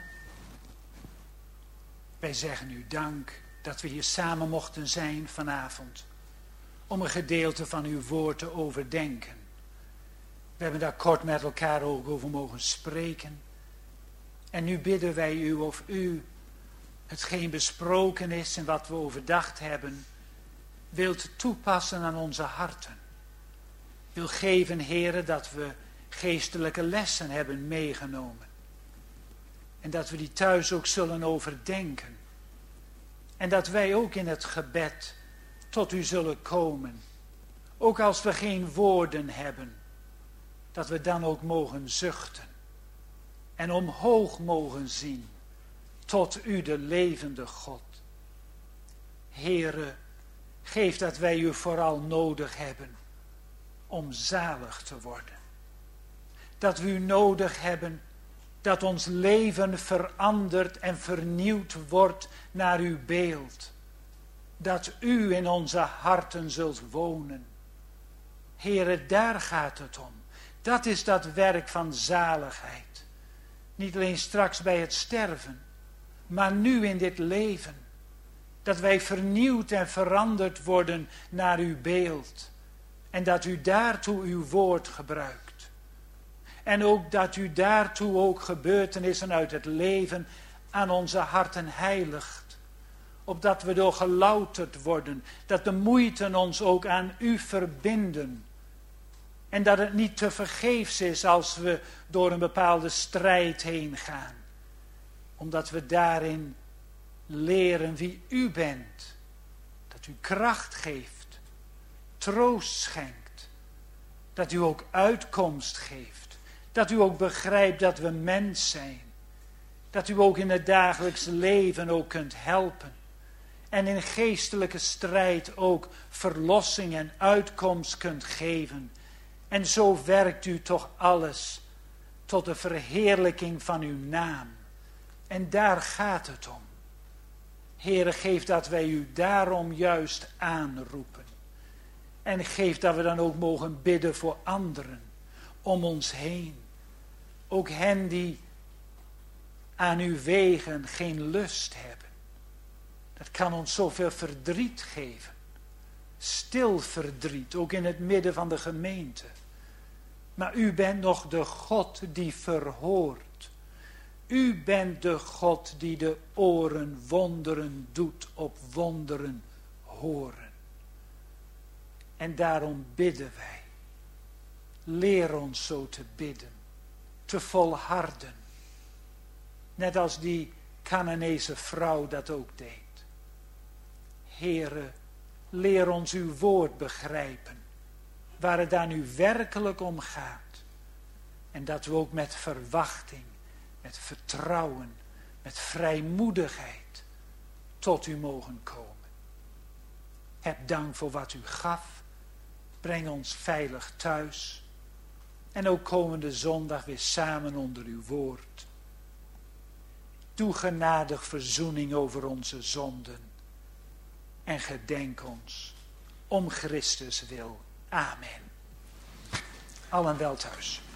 Speaker 1: wij zeggen u dank dat we hier samen mochten zijn vanavond om een gedeelte van uw woord te overdenken. We hebben daar kort met elkaar ook over mogen spreken. En nu bidden wij u of u hetgeen besproken is en wat we overdacht hebben, wilt toepassen aan onze harten. Wil geven, Heere, dat we geestelijke lessen hebben meegenomen. En dat we die thuis ook zullen overdenken. En dat wij ook in het gebed tot u zullen komen. Ook als we geen woorden hebben. Dat we dan ook mogen zuchten. En omhoog mogen zien. Tot u de levende God. Heere, geef dat wij u vooral nodig hebben. Om zalig te worden. Dat we u nodig hebben. Dat ons leven veranderd en vernieuwd wordt naar uw beeld. Dat u in onze harten zult wonen. Heere, daar gaat het om. Dat is dat werk van zaligheid. Niet alleen straks bij het sterven, maar nu in dit leven. Dat wij vernieuwd en veranderd worden naar uw beeld. En dat u daartoe uw woord gebruikt. En ook dat u daartoe ook gebeurtenissen uit het leven aan onze harten heiligt. Opdat we door gelouterd worden. Dat de moeite ons ook aan u verbinden. En dat het niet te vergeefs is als we door een bepaalde strijd heen gaan. Omdat we daarin leren wie u bent. Dat u kracht geeft. Troost schenkt. Dat u ook uitkomst geeft. Dat u ook begrijpt dat we mens zijn. Dat u ook in het dagelijks leven ook kunt helpen. En in geestelijke strijd ook verlossing en uitkomst kunt geven. En zo werkt u toch alles tot de verheerlijking van uw naam. En daar gaat het om. Heere, geef dat wij u daarom juist aanroepen. En geef dat we dan ook mogen bidden voor anderen. Om ons heen. Ook hen die aan uw wegen geen lust hebben. Dat kan ons zoveel verdriet geven. Stil verdriet, ook in het midden van de gemeente. Maar u bent nog de God die verhoort. U bent de God die de oren wonderen doet op wonderen horen. En daarom bidden wij. Leer ons zo te bidden. Te volharden. Net als die Canaanese vrouw dat ook deed. Heere, leer ons uw woord begrijpen. Waar het aan u werkelijk om gaat. En dat we ook met verwachting, met vertrouwen, met vrijmoedigheid tot u mogen komen. Heb dank voor wat u gaf. Breng ons veilig thuis. En ook komende zondag weer samen onder uw woord. toegenadig verzoening over onze zonden. En gedenk ons om Christus wil. Amen. Allen wel thuis.